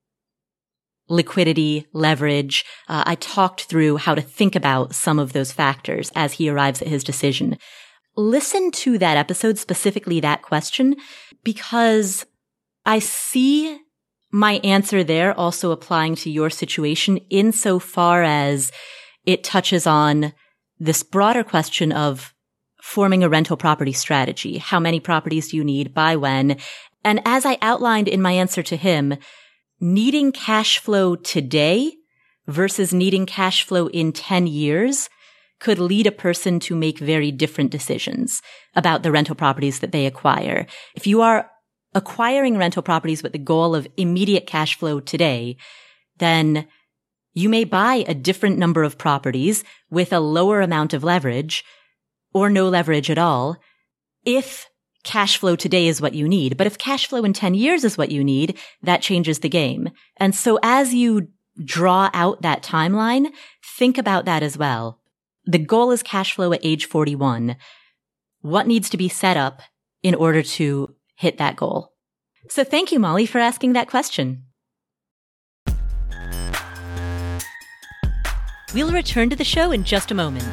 A: liquidity, leverage. Uh, I talked through how to think about some of those factors as he arrives at his decision. Listen to that episode, specifically that question, because I see my answer there also applying to your situation insofar as it touches on this broader question of forming a rental property strategy. How many properties do you need? By when? And as I outlined in my answer to him, needing cash flow today versus needing cash flow in ten years could lead a person to make very different decisions about the rental properties that they acquire. If you are acquiring rental properties with the goal of immediate cash flow today, then you may buy a different number of properties with a lower amount of leverage or no leverage at all if cash flow today is what you need. But if cash flow in ten years is what you need, that changes the game. And so as you draw out that timeline, think about that as well. The goal is cash flow at age forty-one. What needs to be set up in order to hit that goal? So thank you, Molly, for asking that question. We'll return to the show in just a moment.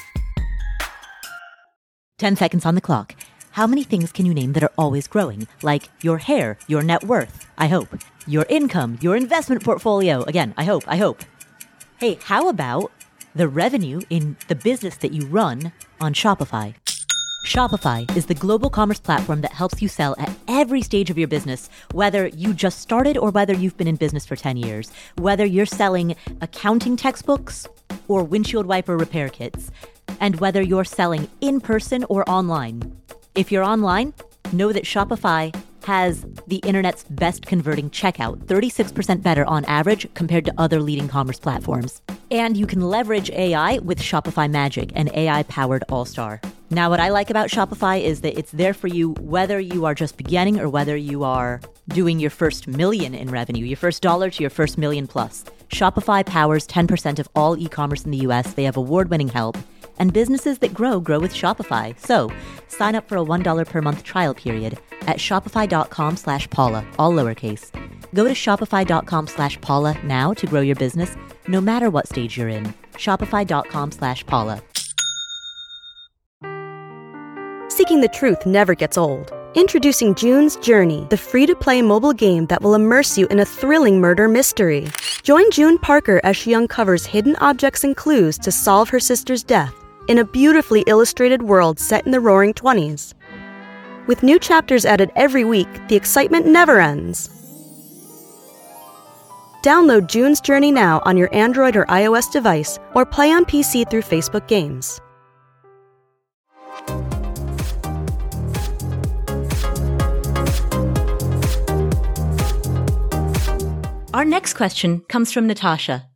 A: Ten seconds on the clock. How many things can you name that are always growing? Like your hair, your net worth, I hope. Your income, your investment portfolio. Again, I hope, I hope. Hey, how about the revenue in the business that you run on Shopify? Shopify is the global commerce platform that helps you sell at every stage of your business, whether you just started or whether you've been in business for ten years, whether you're selling accounting textbooks or windshield wiper repair kits, and whether you're selling in person or online. If you're online, know that Shopify has the internet's best converting checkout, thirty-six percent better on average compared to other leading commerce platforms. And you can leverage A I with Shopify Magic, an A I-powered all-star. Now, what I like about Shopify is that it's there for you whether you are just beginning or whether you are doing your first million in revenue, your first dollar to your first million plus. Shopify powers ten percent of all e-commerce in the U S. They have award-winning help. And businesses that grow, grow with Shopify. So sign up for a one dollar per month trial period at shopify.com slash Paula, all lowercase. Go to shopify.com slash Paula now to grow your business, no matter what stage you're in. Shopify.com slash Paula.
F: Seeking the truth never gets old. Introducing June's Journey, the free-to-play mobile game that will immerse you in a thrilling murder mystery. Join June Parker as she uncovers hidden objects and clues to solve her sister's death in a beautifully illustrated world set in the Roaring Twenties. With new chapters added every week, the excitement never ends. Download June's Journey now on your Android or iOS device, or play on P C through Facebook Games.
A: Our next question comes from Natasha.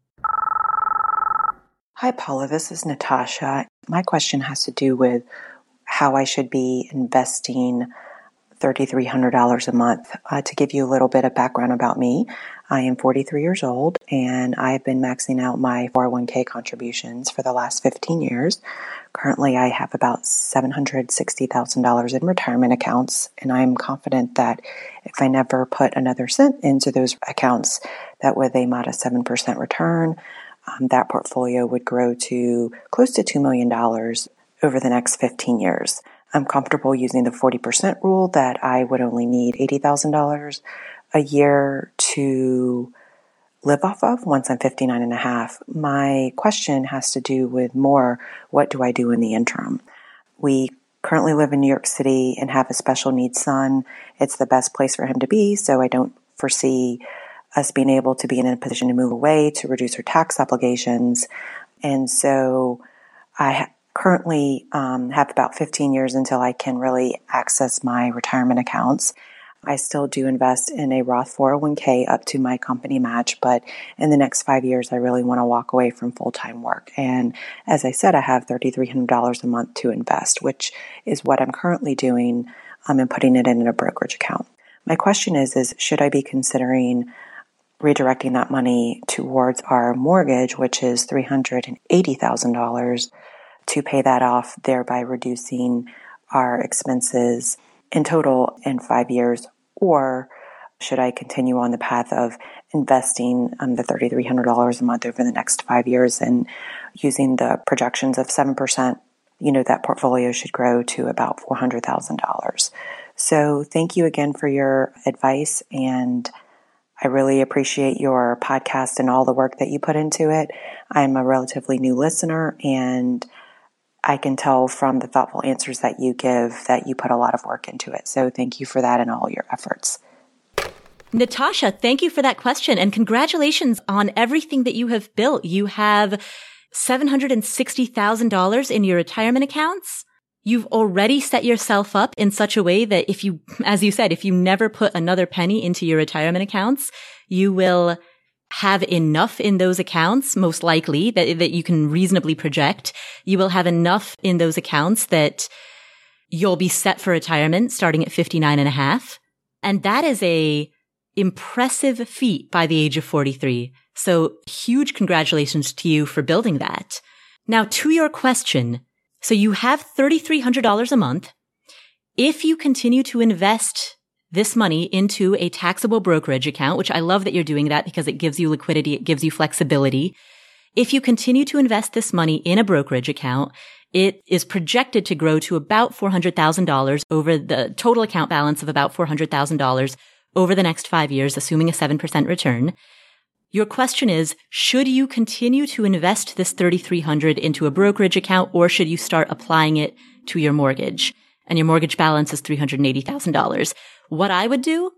G: Hi, Paula. This is Natasha. My question has to do with how I should be investing three thousand three hundred dollars a month. Uh, to give you a little bit of background about me, I am forty-three years old, and I've been maxing out my four oh one k contributions for the last fifteen years. Currently, I have about seven hundred sixty thousand dollars in retirement accounts, and I'm confident that if I never put another cent into those accounts, that with a modest seven percent return, um, that portfolio would grow to close to two million dollars over the next fifteen years. I'm comfortable using the forty percent rule that I would only need eighty thousand dollars a year to live off of once I'm fifty-nine and a half. My question has to do with more, what do I do in the interim? We currently live in New York City and have a special needs son. It's the best place for him to be, so I don't foresee us being able to be in a position to move away to reduce our tax obligations. And so I currently um, have about fifteen years until I can really access my retirement accounts. I still do invest in a Roth four oh one k up to my company match, but in the next five years, I really want to walk away from full-time work. And as I said, I have three thousand three hundred dollars a month to invest, which is what I'm currently doing um, and putting it in a brokerage account. My question is, is should I be considering redirecting that money towards our mortgage, which is three hundred eighty thousand dollars, to pay that off, thereby reducing our expenses in total in five years, or should I continue on the path of investing um, the three thousand three hundred dollars a month over the next five years and using the projections of seven percent, you know, that portfolio should grow to about four hundred thousand dollars. So thank you again for your advice, and I really appreciate your podcast and all the work that you put into it. I'm a relatively new listener, and I can tell from the thoughtful answers that you give that you put a lot of work into it. So thank you for that and all your efforts.
A: Natasha, thank you for that question, and congratulations on everything that you have built. You have seven hundred sixty thousand dollars in your retirement accounts. You've already set yourself up in such a way that if you, as you said, if you never put another penny into your retirement accounts, you will have enough in those accounts, most likely, that, that you can reasonably project. You will have enough in those accounts that you'll be set for retirement starting at fifty-nine and a half. And that is a impressive feat by the age of forty-three. So huge congratulations to you for building that. Now to your question. So you have three thousand three hundred dollars a month. If you continue to invest this money into a taxable brokerage account, which I love that you're doing that because it gives you liquidity, it gives you flexibility. If you continue to invest this money in a brokerage account, it is projected to grow to about four hundred thousand dollars over the total account balance of about four hundred thousand dollars over the next five years, assuming a seven percent return. Your question is, should you continue to invest this thirty-three hundred dollars into a brokerage account, or should you start applying it to your mortgage? And your mortgage balance is three hundred eighty thousand dollars. What I would do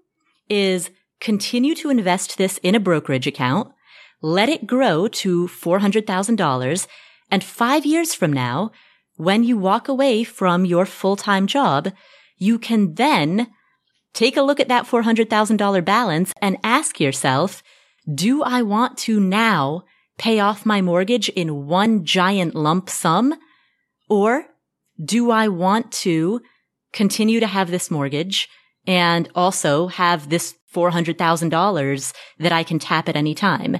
A: is continue to invest this in a brokerage account, let it grow to four hundred thousand dollars, and five years from now, when you walk away from your full-time job, you can then take a look at that four hundred thousand dollars balance and ask yourself, do I want to now pay off my mortgage in one giant lump sum? Or do I want to continue to have this mortgage and also have this four hundred thousand dollars that I can tap at any time?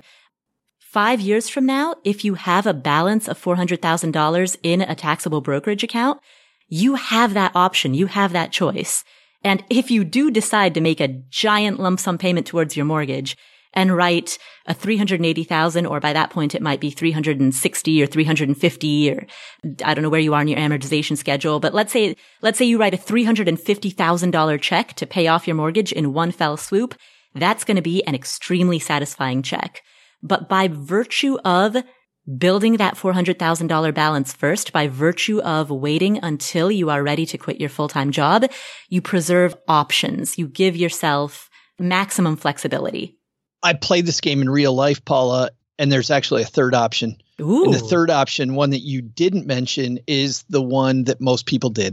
A: Five years from now, if you have a balance of four hundred thousand dollars in a taxable brokerage account, you have that option. You have that choice. And if you do decide to make a giant lump sum payment towards your mortgage and write a three hundred eighty thousand dollars, or by that point it might be three hundred sixty or three hundred fifty, or I don't know where you are in your amortization schedule, but let's say, let's say you write a three hundred fifty thousand dollars check to pay off your mortgage in one fell swoop. That's going to be an extremely satisfying check. But by virtue of building that four hundred thousand dollars balance first, by virtue of waiting until you are ready to quit your full-time job, you preserve options. You give yourself maximum flexibility.
B: I played this game in real life, Paula, and there's actually a third option.
A: Ooh.
B: And the third option, one that you didn't mention, is the one that most people did.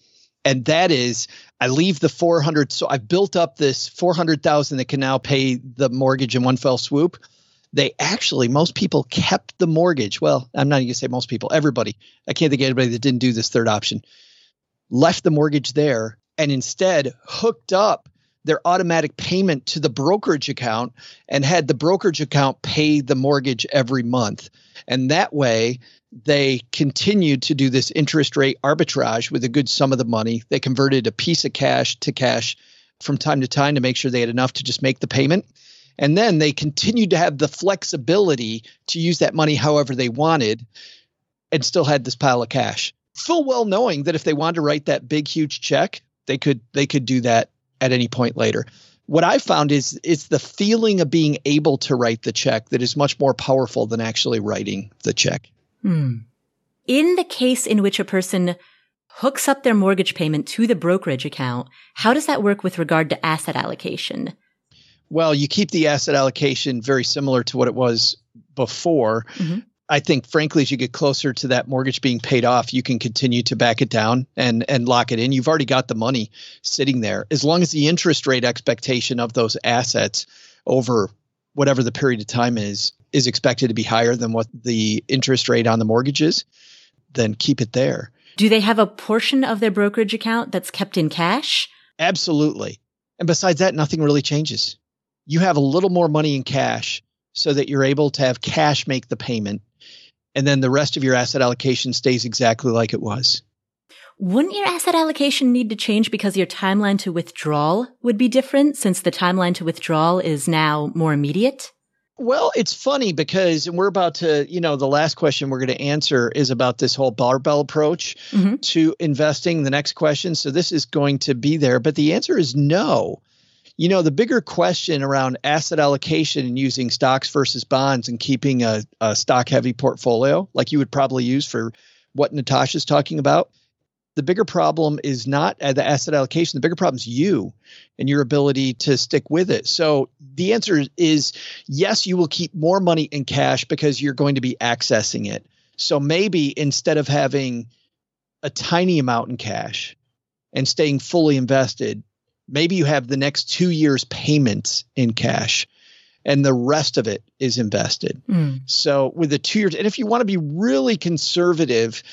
B: And that is, I leave the four hundred. So I've built up this four hundred thousand that can now pay the mortgage in one fell swoop. They actually, most people kept the mortgage. Well, I'm not going to say most people, everybody. I can't think of anybody that didn't do this third option. Left the mortgage there and instead hooked up their automatic payment to the brokerage account and had the brokerage account pay the mortgage every month. And that way they continued to do this interest rate arbitrage with a good sum of the money. They converted a piece of cash to cash from time to time to make sure they had enough to just make the payment. And then they continued to have the flexibility to use that money however they wanted and still had this pile of cash. Full well knowing that if they wanted to write that big, huge check, they could they could do that at any point later. What I found is it's the feeling of being able to write the check that is much more powerful than actually writing the check.
A: Hmm. In the case in which a person hooks up their mortgage payment to the brokerage account, how does that work with regard to asset allocation?
B: Well, you keep the asset allocation very similar to what it was before. Mm-hmm. I think, frankly, as you get closer to that mortgage being paid off, you can continue to back it down and, and lock it in. You've already got the money sitting there. As long as the interest rate expectation of those assets over whatever the period of time is, is expected to be higher than what the interest rate on the mortgage is, then keep it there.
A: Do they have a portion of their brokerage account that's kept in cash?
B: Absolutely. And besides that, nothing really changes. You have a little more money in cash so that you're able to have cash make the payment. And then the rest of your asset allocation stays exactly like it was.
A: Wouldn't your asset allocation need to change because your timeline to withdrawal would be different, since the timeline to withdrawal is now more immediate?
B: Well, it's funny because, and we're about to, you know, the last question we're going to answer is about this whole barbell approach mm-hmm. to investing. The next question. So this is going to be there, but the answer is no. You know, the bigger question around asset allocation and using stocks versus bonds and keeping a, a stock heavy portfolio like you would probably use for what Natasha's talking about. The bigger problem is not the asset allocation. The bigger problem is you and your ability to stick with it. So the answer is yes, you will keep more money in cash because you're going to be accessing it. So maybe instead of having a tiny amount in cash and staying fully invested, maybe you have the next two years payments in cash and the rest of it is invested. Mm. So with the two years, and if you want to be really conservative,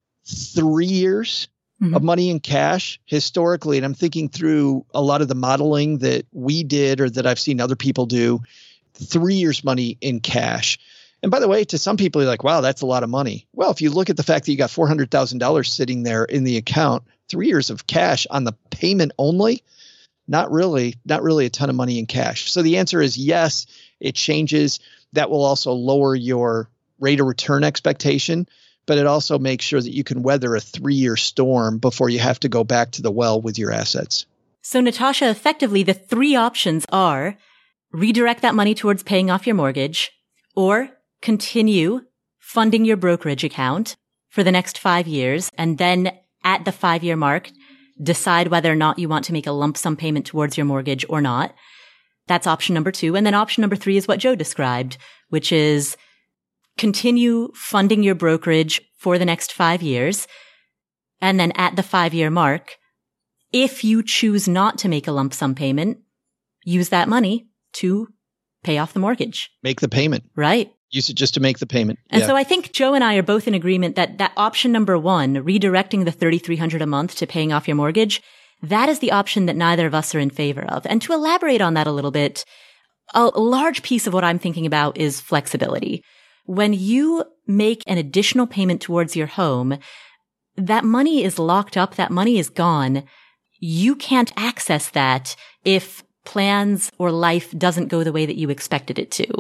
B: three years mm-hmm. of money in cash historically, and I'm thinking through a lot of the modeling that we did or that I've seen other people do, three years money in cash. And by the way, to some people, you're like, wow, that's a lot of money. Well, if you look at the fact that you got four hundred thousand dollars sitting there in the account, three years of cash on the payment only, not really, not really a ton of money in cash. So the answer is yes, it changes. That will also lower your rate of return expectation, but it also makes sure that you can weather a three-year storm before you have to go back to the well with your assets.
A: So Natasha, effectively, the three options are redirect that money towards paying off your mortgage, or continue funding your brokerage account for the next five years, and then at the five-year mark, decide whether or not you want to make a lump sum payment towards your mortgage or not. That's option number two. And then option number three is what Joe described, which is continue funding your brokerage for the next five years. And then at the five-year mark, if you choose not to make a lump sum payment, use that money to pay off the mortgage.
B: Make the payment.
A: Right.
B: Use it just to make the payment.
A: And
B: yeah.
A: so I think Joe and I are both in agreement that that option number one, redirecting the thirty-three hundred dollars a month to paying off your mortgage, that is the option that neither of us are in favor of. And to elaborate on that a little bit, a large piece of what I'm thinking about is flexibility. When you make an additional payment towards your home, that money is locked up, that money is gone. You can't access that if plans or life doesn't go the way that you expected it to.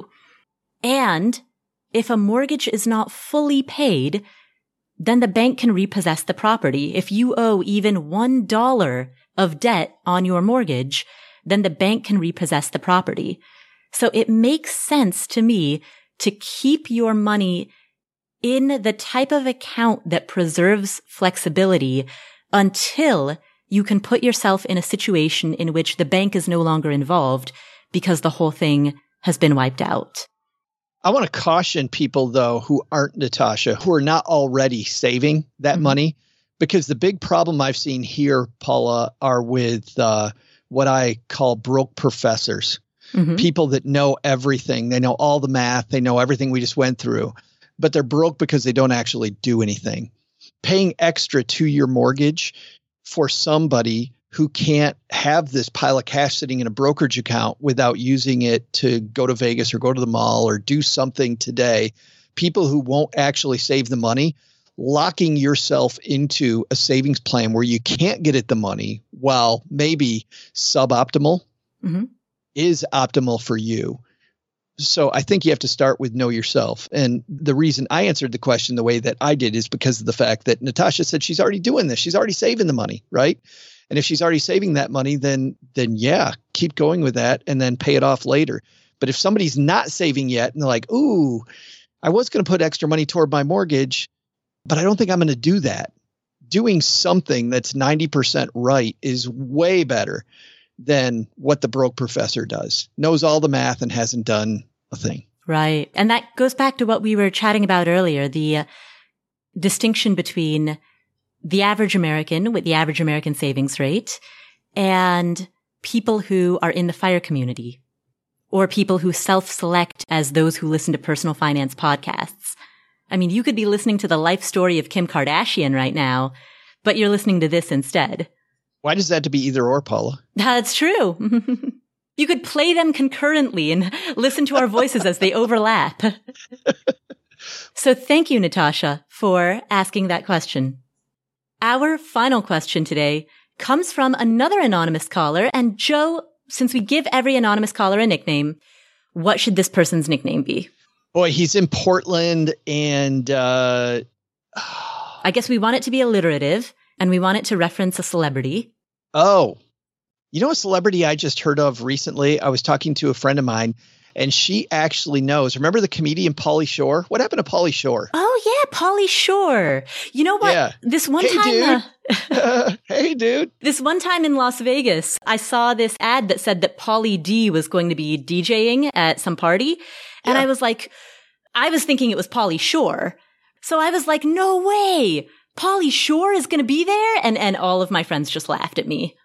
A: And if a mortgage is not fully paid, then the bank can repossess the property. If you owe even one dollar of debt on your mortgage, then the bank can repossess the property. So it makes sense to me to keep your money in the type of account that preserves flexibility until you can put yourself in a situation in which the bank is no longer involved because the whole thing has been wiped out.
B: I want to caution people, though, who aren't Natasha, who are not already saving that mm-hmm. money, because the big problem I've seen here, Paula, are with uh, what I call broke professors, mm-hmm. people that know everything. They know all the math. They know everything we just went through, but they're broke because they don't actually do anything. Paying extra to your mortgage for somebody who can't have this pile of cash sitting in a brokerage account without using it to go to Vegas or go to the mall or do something today, people who won't actually save the money, locking yourself into a savings plan where you can't get at the money, while maybe suboptimal, mm-hmm. is optimal for you. So I think you have to start with know yourself. And the reason I answered the question the way that I did is because of the fact that Natasha said she's already doing this. She's already saving the money, right? And if she's already saving that money, then, then yeah, keep going with that and then pay it off later. But if somebody's not saving yet and they're like, ooh, I was going to put extra money toward my mortgage, but I don't think I'm going to do that. Doing something that's ninety percent right is way better than what the broke professor does. Knows all the math and hasn't done a thing.
A: Right. And that goes back to what we were chatting about earlier, the uh, distinction between the average American with the average American savings rate and people who are in the FIRE community or people who self-select as those who listen to personal finance podcasts. I mean, you could be listening to the life story of Kim Kardashian right now, but you're listening to this instead.
B: Why does that have to be either or, Paula?
A: That's true. You could play them concurrently and listen to our voices as they overlap. So thank you, Natasha, for asking that question. Our final question today comes from another anonymous caller. And Joe, since we give every anonymous caller a nickname, what should this person's nickname be?
B: Boy, he's in Portland and uh,
A: I guess we want it to be alliterative and we want it to reference a celebrity.
B: Oh, you know a celebrity I just heard of recently? I was talking to a friend of mine and she actually knows. Remember the comedian Pauly Shore? What happened to Pauly Shore?
A: Oh, yeah, Pauly Shore. You know what?
B: Yeah.
A: This one
B: hey,
A: time.
B: Dude. Uh, hey, dude.
A: This one time in Las Vegas, I saw this ad that said that Pauly D was going to be DJing at some party. And yeah. I was like, I was thinking it was Pauly Shore. So I was like, no way. Pauly Shore is going to be there? And and all of my friends just laughed at me.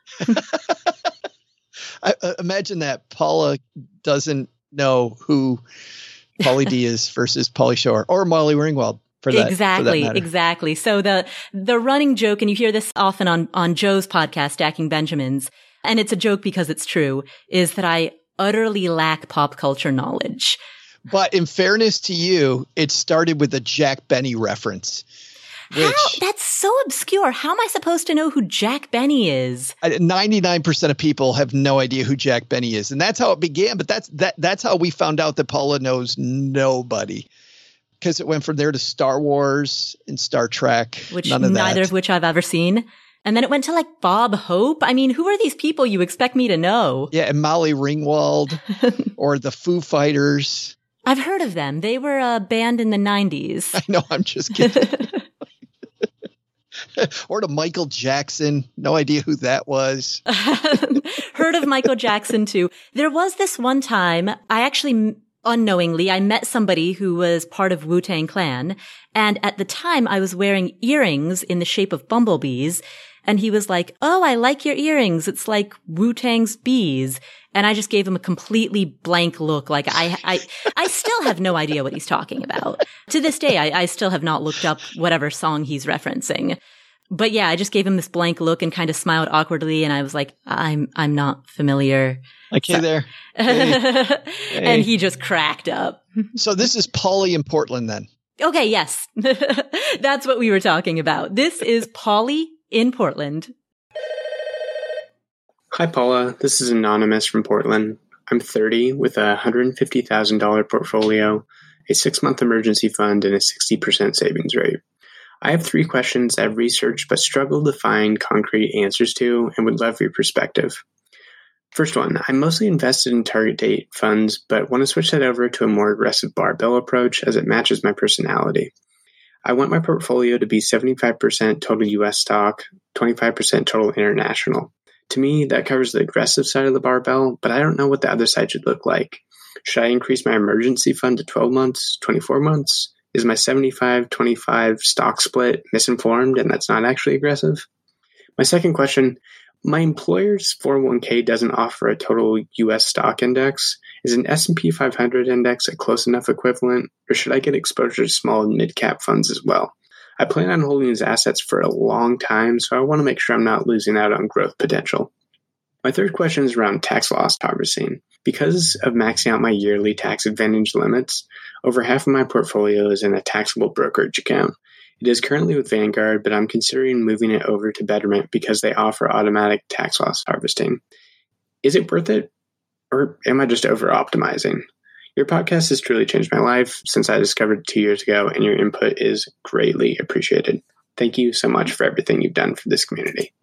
B: I, uh, imagine that Paula doesn't know who Pauly D is versus Pauly Shore or Molly Ringwald for that.
A: Exactly,
B: for that
A: exactly. So the the running joke, and you hear this often on, on Joe's podcast, Stacking Benjamins, and it's a joke because it's true, is that I utterly lack pop culture knowledge.
B: But in fairness to you, it started with a Jack Benny reference. Which,
A: How? That's so obscure. How am I supposed to know who Jack Benny is?
B: ninety-nine percent of people have no idea who Jack Benny is. And that's how it began. But that's that. That's how we found out that Paula knows nobody. Because it went from there to Star Wars and Star Trek.
A: Which
B: None of
A: neither
B: that.
A: of which I've ever seen. And then it went to like Bob Hope. I mean, who are these people you expect me to know?
B: Yeah, and Molly Ringwald or the Foo Fighters.
A: I've heard of them. They were a band in the nineties.
B: I know, I'm just kidding. Or to Michael Jackson. No idea who that was.
A: Heard of Michael Jackson too. There was this one time, I actually unknowingly, I met somebody who was part of Wu-Tang Clan. And at the time I was wearing earrings in the shape of bumblebees. And he was like, oh, I like your earrings. It's like Wu-Tang's bees. And I just gave him a completely blank look. Like I, I, I still have no idea what he's talking about. To this day, I, I still have not looked up whatever song he's referencing. But yeah, I just gave him this blank look and kind of smiled awkwardly. And I was like, I'm, I'm not familiar.
B: Like, hey
A: so-
B: there. Hey. Hey.
A: And he just cracked up.
B: So this is Polly in Portland then.
A: Okay. Yes. That's what we were talking about. This is Polly in Portland.
H: Hi, Paula. This is Anonymous from Portland. I'm thirty with a one hundred fifty thousand dollars portfolio, a six-month emergency fund, and a sixty percent savings rate. I have three questions I've researched but struggled to find concrete answers to and would love your perspective. First one, I'm mostly invested in target date funds, but want to switch that over to a more aggressive barbell approach as it matches my personality. I want my portfolio to be seventy-five percent total U S stock, twenty-five percent total international. To me, that covers the aggressive side of the barbell, but I don't know what the other side should look like. Should I increase my emergency fund to twelve months, twenty-four months? Is my seventy-five twenty-five stock split misinformed and that's not actually aggressive? My second question, my employer's four oh one k doesn't offer a total U S stock index. Is an S and P five hundred index a close enough equivalent, or should I get exposure to small and mid-cap funds as well? I plan on holding these assets for a long time, so I want to make sure I'm not losing out on growth potential. My third question is around tax loss harvesting. Because of maxing out my yearly tax advantage limits, over half of my portfolio is in a taxable brokerage account. It is currently with Vanguard, but I'm considering moving it over to Betterment because they offer automatic tax loss harvesting. Is it worth it, or am I just over-optimizing? Your podcast has truly changed my life since I discovered it two years ago, and your input is greatly appreciated. Thank you so much for everything you've done for this community.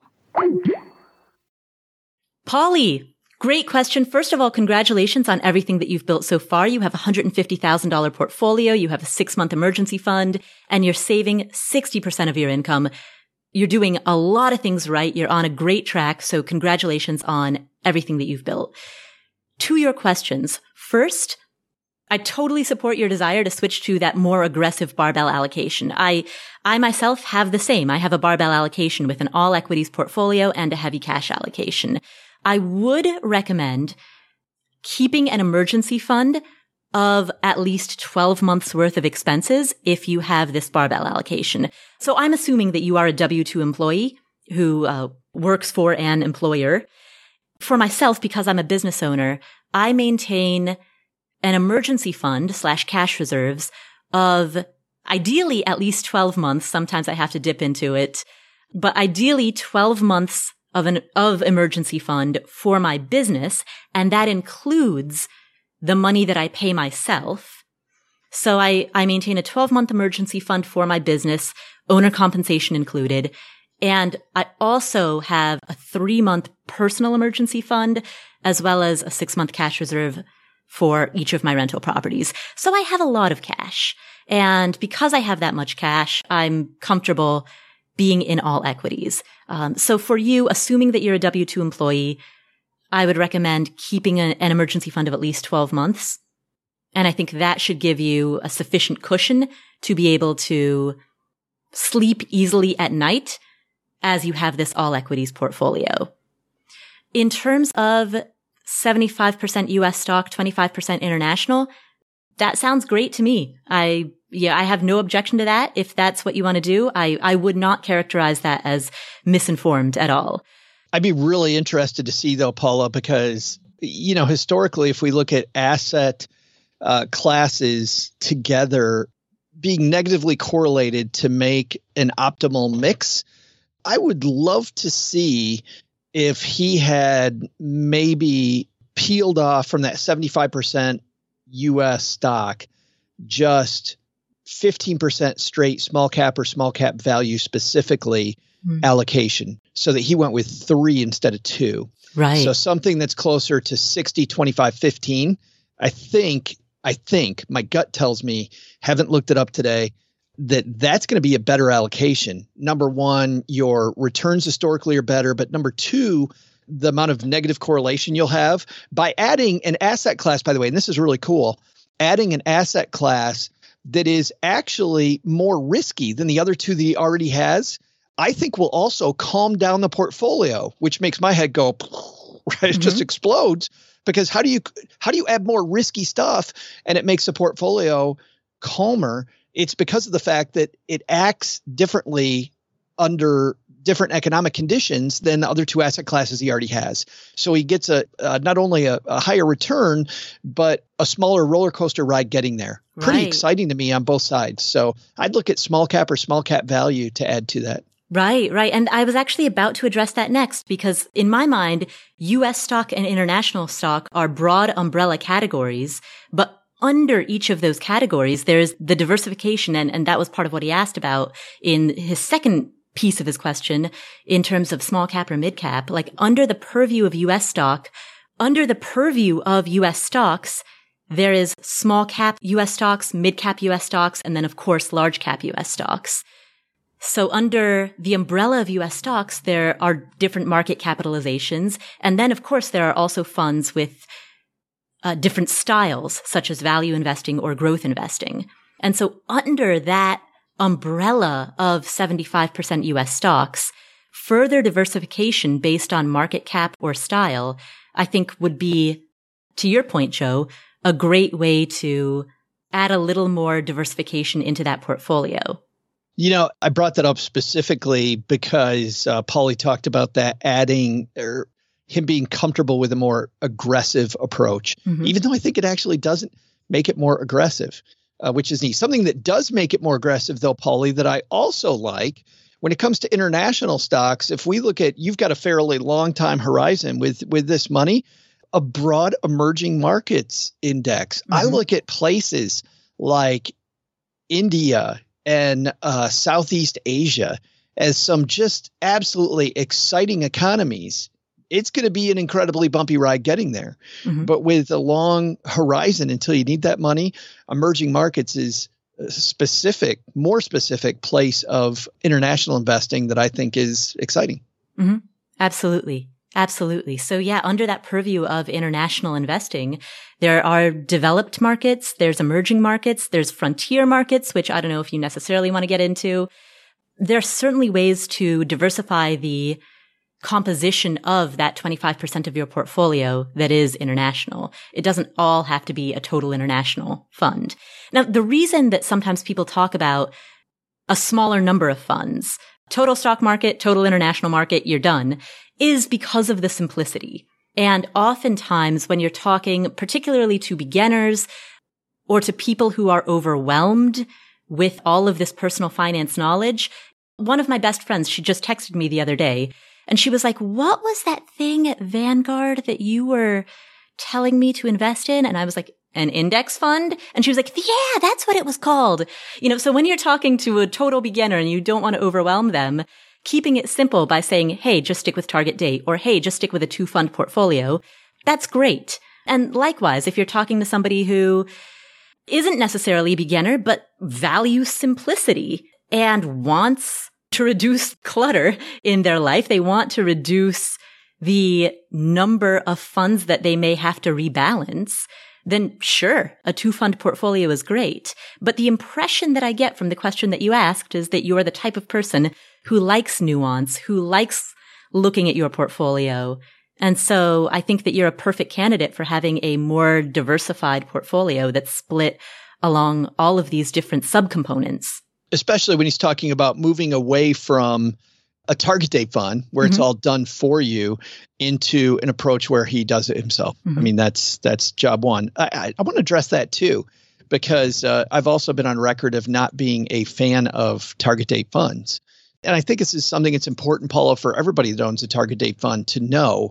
A: Polly, great question. First of all, congratulations on everything that you've built so far. You have a one hundred fifty thousand dollars portfolio, you have a six-month emergency fund, and you're saving sixty percent of your income. You're doing a lot of things right. You're on a great track, so congratulations on everything that you've built. To your questions. First, I totally support your desire to switch to that more aggressive barbell allocation. I, I myself have the same. I have a barbell allocation with an all equities portfolio and a heavy cash allocation. I would recommend keeping an emergency fund of at least twelve months worth of expenses if you have this barbell allocation. So I'm assuming that you are a W two employee who uh, works for an employer. For myself, because I'm a business owner, I maintain an emergency fund slash cash reserves of ideally at least twelve months. Sometimes I have to dip into it, but ideally twelve months of an, of emergency fund for my business. And that includes the money that I pay myself. So I, I maintain a twelve month emergency fund for my business, owner compensation included. And I also have a three month personal emergency fund as well as a six month cash reserve for each of my rental properties. So I have a lot of cash. And because I have that much cash, I'm comfortable being in all equities. Um, so for you, assuming that you're a W two employee, I would recommend keeping a, an emergency fund of at least twelve months. And I think that should give you a sufficient cushion to be able to sleep easily at night as you have this all equities portfolio. In terms of seventy-five percent U S stock, twenty-five percent international, that sounds great to me. I, yeah, I have no objection to that. If that's what you want to do, I, I would not characterize that as misinformed at all.
B: I'd be really interested to see though, Paula, because, you know, historically, if we look at asset uh, classes together being negatively correlated to make an optimal mix, I would love to see if he had maybe peeled off from that seventy-five percent U S stock just fifteen percent straight small cap or small cap value specifically mm. allocation, so that he went with three instead of two.
A: Right.
B: So something that's closer to sixty, twenty-five, fifteen. I think, I think my gut tells me, haven't looked it up today, that that's going to be a better allocation. Number one, your returns historically are better, but number two, the amount of negative correlation you'll have by adding an asset class, by the way, and this is really cool, adding an asset class that is actually more risky than the other two that he already has, I think will also calm down the portfolio, which makes my head go, right? It mm-hmm. just explodes. Because how do you how do you add more risky stuff and it makes the portfolio calmer? It's because of the fact that it acts differently under different economic conditions than the other two asset classes he already has. So he gets a uh, not only a, a higher return, but a smaller roller coaster ride getting there. Pretty
A: right.
B: exciting to me on both sides. So I'd look at small cap or small cap value to add to that.
A: Right, right. And I was actually about to address that next because in my mind, U S stock and international stock are broad umbrella categories, but under each of those categories, there's the diversification. And, and that was part of what he asked about in his second piece of his question in terms of small cap or mid cap. Like under the purview of U S stock, under the purview of U S stocks, there is small cap U S stocks, mid cap U S stocks, and then of course, large cap U S stocks. So under the umbrella of U S stocks, there are different market capitalizations. And then, of course, there are also funds with uh, different styles, such as value investing or growth investing. And so under that umbrella of seventy-five percent U S stocks, further diversification based on market cap or style, I think would be, to your point, Joe, a great way to add a little more diversification into that portfolio.
B: You know, I brought that up specifically because uh, Paulie talked about that adding or him being comfortable with a more aggressive approach, mm-hmm. even though I think it actually doesn't make it more aggressive, uh, which is neat. Something that does make it more aggressive, though, Paulie, that I also like when it comes to international stocks. If we look at, you've got a fairly long time horizon with, with this money, a broad emerging markets index. Mm-hmm. I look at places like India and uh, Southeast Asia as some just absolutely exciting economies. It's going to be an incredibly bumpy ride getting there. Mm-hmm. But with a long horizon until you need that money, emerging markets is a specific, more specific place of international investing that I think is exciting.
A: Mm-hmm. Absolutely. Absolutely. So yeah, under that purview of international investing, there are developed markets, there's emerging markets, there's frontier markets, which I don't know if you necessarily want to get into. There are certainly ways to diversify the composition of that twenty-five percent of your portfolio that is international. It doesn't all have to be a total international fund. Now, the reason that sometimes people talk about a smaller number of funds, total stock market, total international market, you're done, is because of the simplicity. And oftentimes when you're talking particularly to beginners or to people who are overwhelmed with all of this personal finance knowledge, one of my best friends, she just texted me the other day and she was like, what was that thing at Vanguard that you were telling me to invest in? And I was like, an index fund? And she was like, yeah, that's what it was called. You know, so when you're talking to a total beginner and you don't want to overwhelm them, keeping it simple by saying, hey, just stick with target date, or hey, just stick with a two fund portfolio, that's great. And likewise, if you're talking to somebody who isn't necessarily a beginner, but values simplicity and wants to reduce clutter in their life, they want to reduce the number of funds that they may have to rebalance, then sure, a two-fund portfolio is great. But the impression that I get from the question that you asked is that you're the type of person who likes nuance, who likes looking at your portfolio. And so I think that you're a perfect candidate for having a more diversified portfolio that's split along all of these different subcomponents.
B: Especially when he's talking about moving away from a target date fund where mm-hmm. it's all done for you into an approach where he does it himself. Mm-hmm. I mean, that's that's job one. I, I, I want to address that too, because uh, I've also been on record of not being a fan of target date funds. And I think this is something that's important, Paula, for everybody that owns a target date fund to know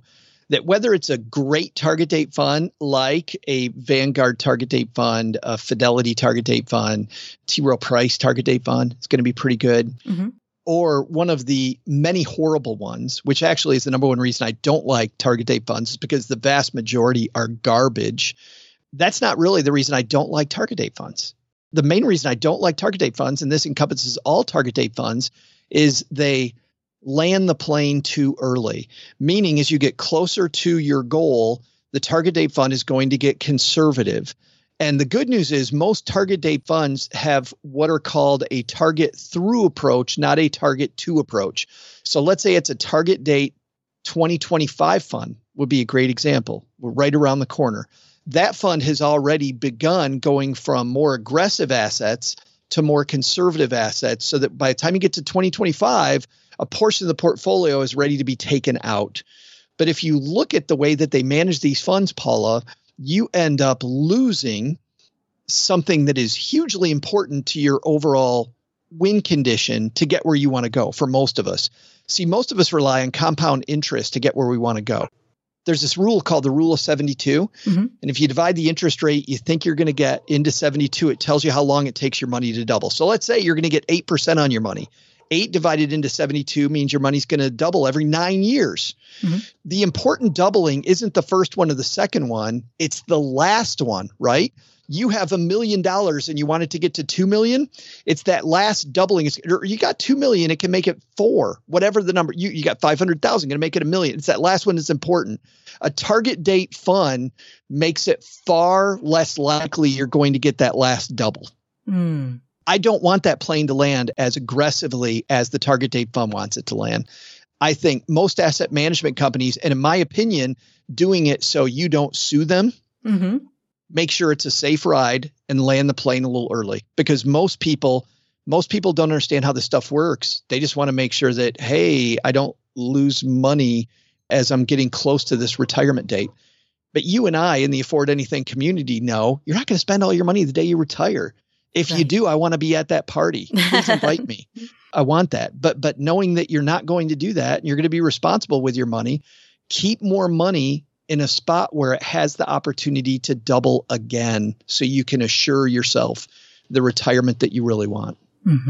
B: that whether it's a great target date fund like a Vanguard target date fund, a Fidelity target date fund, T. Rowe Price target date fund, it's going to be pretty good. Mm-hmm. Or one of the many horrible ones, which actually is the number one reason I don't like target date funds, is because the vast majority are garbage. That's not really the reason I don't like target date funds. The main reason I don't like target date funds, and this encompasses all target date funds, is they land the plane too early. Meaning as you get closer to your goal, the target date fund is going to get conservative. And the good news is most target date funds have what are called a target through approach, not a target to approach. So let's say it's a target date twenty twenty-five fund would be a great example. We're right around the corner. That fund has already begun going from more aggressive assets to more conservative assets so that by the time you get to twenty twenty-five, a portion of the portfolio is ready to be taken out. But if you look at the way that they manage these funds, Paula, you end up losing something that is hugely important to your overall win condition to get where you want to go for most of us. See, most of us rely on compound interest to get where we want to go. There's this rule called the rule of seventy-two. Mm-hmm. And if you divide the interest rate you think you're going to get into seventy-two, it tells you how long it takes your money to double. So let's say you're going to get eight percent on your money. eight divided into seventy-two means your money's going to double every nine years. Mm-hmm. The important doubling isn't the first one or the second one. It's the last one, right? You have a million dollars and you want it to get to two million. It's that last doubling. It's, you got two million. It can make it four, whatever the number. You, you got five hundred thousand, going to make it a million. It's that last one that's important. A target date fund makes it far less likely you're going to get that last double. Mm. I don't want that plane to land as aggressively as the target date fund wants it to land. I think most asset management companies, and in my opinion, doing it so you don't sue them, mm-hmm. make sure it's a safe ride and land the plane a little early. Because most people, most people don't understand how this stuff works. They just want to make sure that, hey, I don't lose money as I'm getting close to this retirement date. But you and I in the Afford Anything community know you're not going to spend all your money the day you retire. If right. you do, I want to be at that party. Please invite me. I want that. But but knowing that you're not going to do that and you're going to be responsible with your money, keep more money in a spot where it has the opportunity to double again so you can assure yourself the retirement that you really want. Mm-hmm.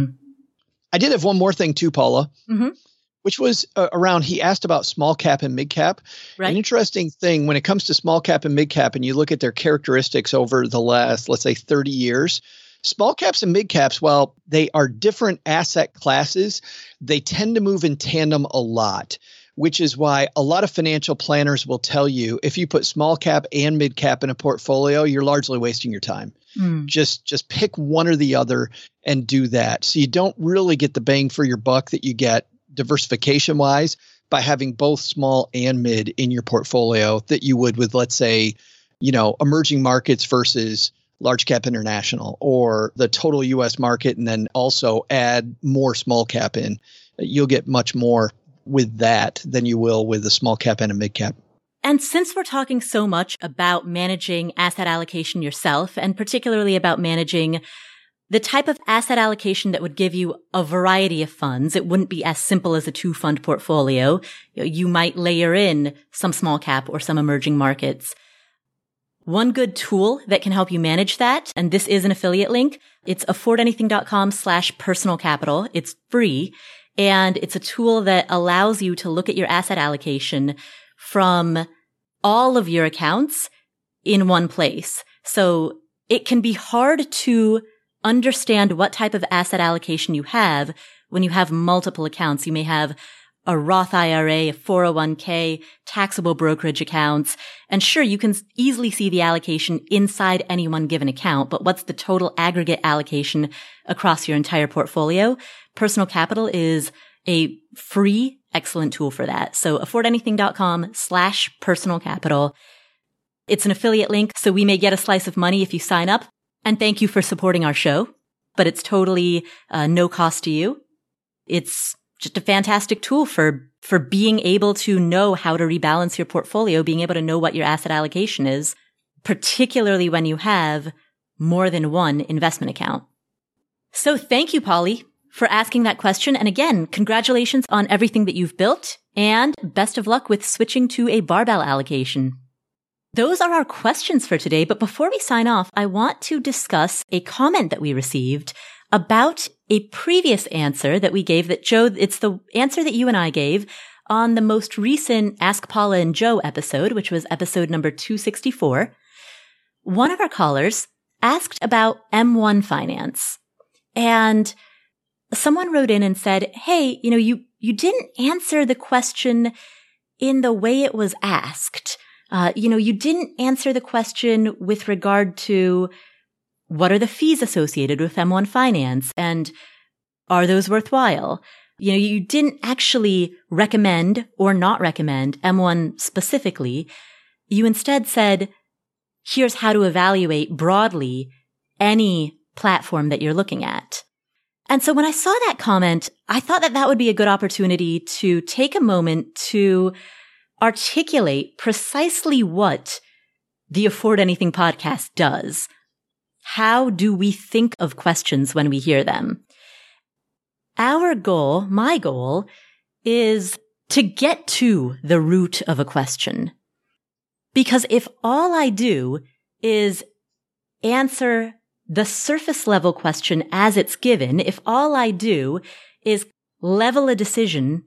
B: I did have one more thing too, Paula, mm-hmm. which was uh, around, he asked about small cap and mid cap. Right. An interesting thing when it comes to small cap and mid cap and you look at their characteristics over the last, let's say thirty years, small caps and mid caps, while they are different asset classes, they tend to move in tandem a lot, which is why a lot of financial planners will tell you if you put small cap and mid cap in a portfolio, you're largely wasting your time. Mm. Just just pick one or the other and do that. So you don't really get the bang for your buck that you get diversification wise by having both small and mid in your portfolio that you would with, let's say, you know, emerging markets versus large cap international or the total U S market, and then also add more small cap in. You'll get much more with that than you will with a small cap and a mid cap.
A: And since we're talking so much about managing asset allocation yourself, and particularly about managing the type of asset allocation that would give you a variety of funds, it wouldn't be as simple as a two fund portfolio. You might layer in some small cap or some emerging markets. One good tool that can help you manage that, and this is an affiliate link, it's affordanything.com slash personal capital. It's free, and it's a tool that allows you to look at your asset allocation from all of your accounts in one place. So it can be hard to understand what type of asset allocation you have when you have multiple accounts. You may have a Roth I R A, a four oh one k, taxable brokerage accounts. And sure, you can easily see the allocation inside any one given account, but what's the total aggregate allocation across your entire portfolio? Personal Capital is a free, excellent tool for that. So affordanything.com slash personal capital. It's an affiliate link, so we may get a slice of money if you sign up. And thank you for supporting our show, but it's totally uh, no cost to you. It's just a fantastic tool for, for being able to know how to rebalance your portfolio, being able to know what your asset allocation is, particularly when you have more than one investment account. So thank you, Polly, for asking that question. And again, congratulations on everything that you've built And best of luck with switching to a barbell allocation. Those are our questions for today, but before we sign off, I want to discuss a comment that we received about a previous answer that we gave that Joe, it's the answer that you and I gave on the most recent Ask Paula and Joe episode, which was episode number two sixty-four. One of our callers asked about M one finance, and someone wrote in and said, hey, you know, you, you didn't answer the question in the way it was asked. Uh, you know, you didn't answer the question with regard to what are the fees associated with M one finance and are those worthwhile? You know, you didn't actually recommend or not recommend M one specifically. You instead said, here's how to evaluate broadly any platform that you're looking at. And so when I saw that comment, I thought that that would be a good opportunity to take a moment to articulate precisely what the Afford Anything podcast does. How do we think of questions when we hear them? Our goal, my goal, is to get to the root of a question. Because if all I do is answer the surface level question as it's given, if all I do is level a decision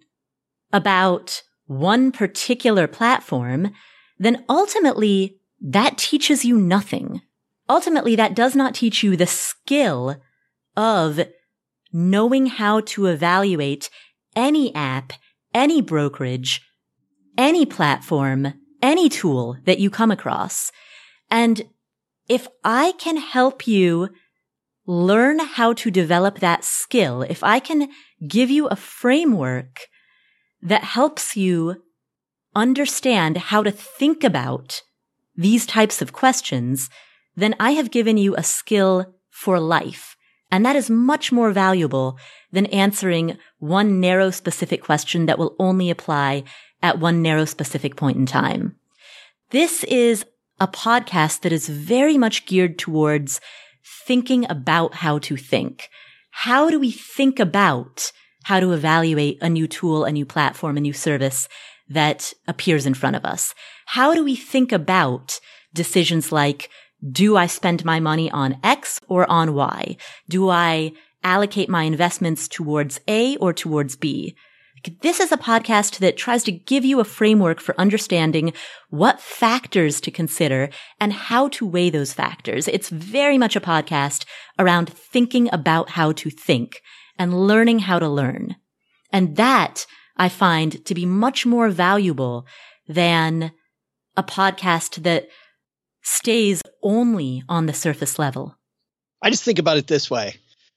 A: about one particular platform, then ultimately that teaches you nothing. Ultimately, that does not teach you the skill of knowing how to evaluate any app, any brokerage, any platform, any tool that you come across. And if I can help you learn how to develop that skill, if I can give you a framework that helps you understand how to think about these types of questions, then I have given you a skill for life. And that is much more valuable than answering one narrow specific question that will only apply at one narrow specific point in time. This is a podcast that is very much geared towards thinking about how to think. How do we think about how to evaluate a new tool, a new platform, a new service that appears in front of us? How do we think about decisions like, do I spend my money on X or on Y? Do I allocate my investments towards A or towards B? This is a podcast that tries to give you a framework for understanding what factors to consider and how to weigh those factors. It's very much a podcast around thinking about how to think and learning how to learn. And that I find to be much more valuable than a podcast that stays only on the surface level.
B: I just think about it this way.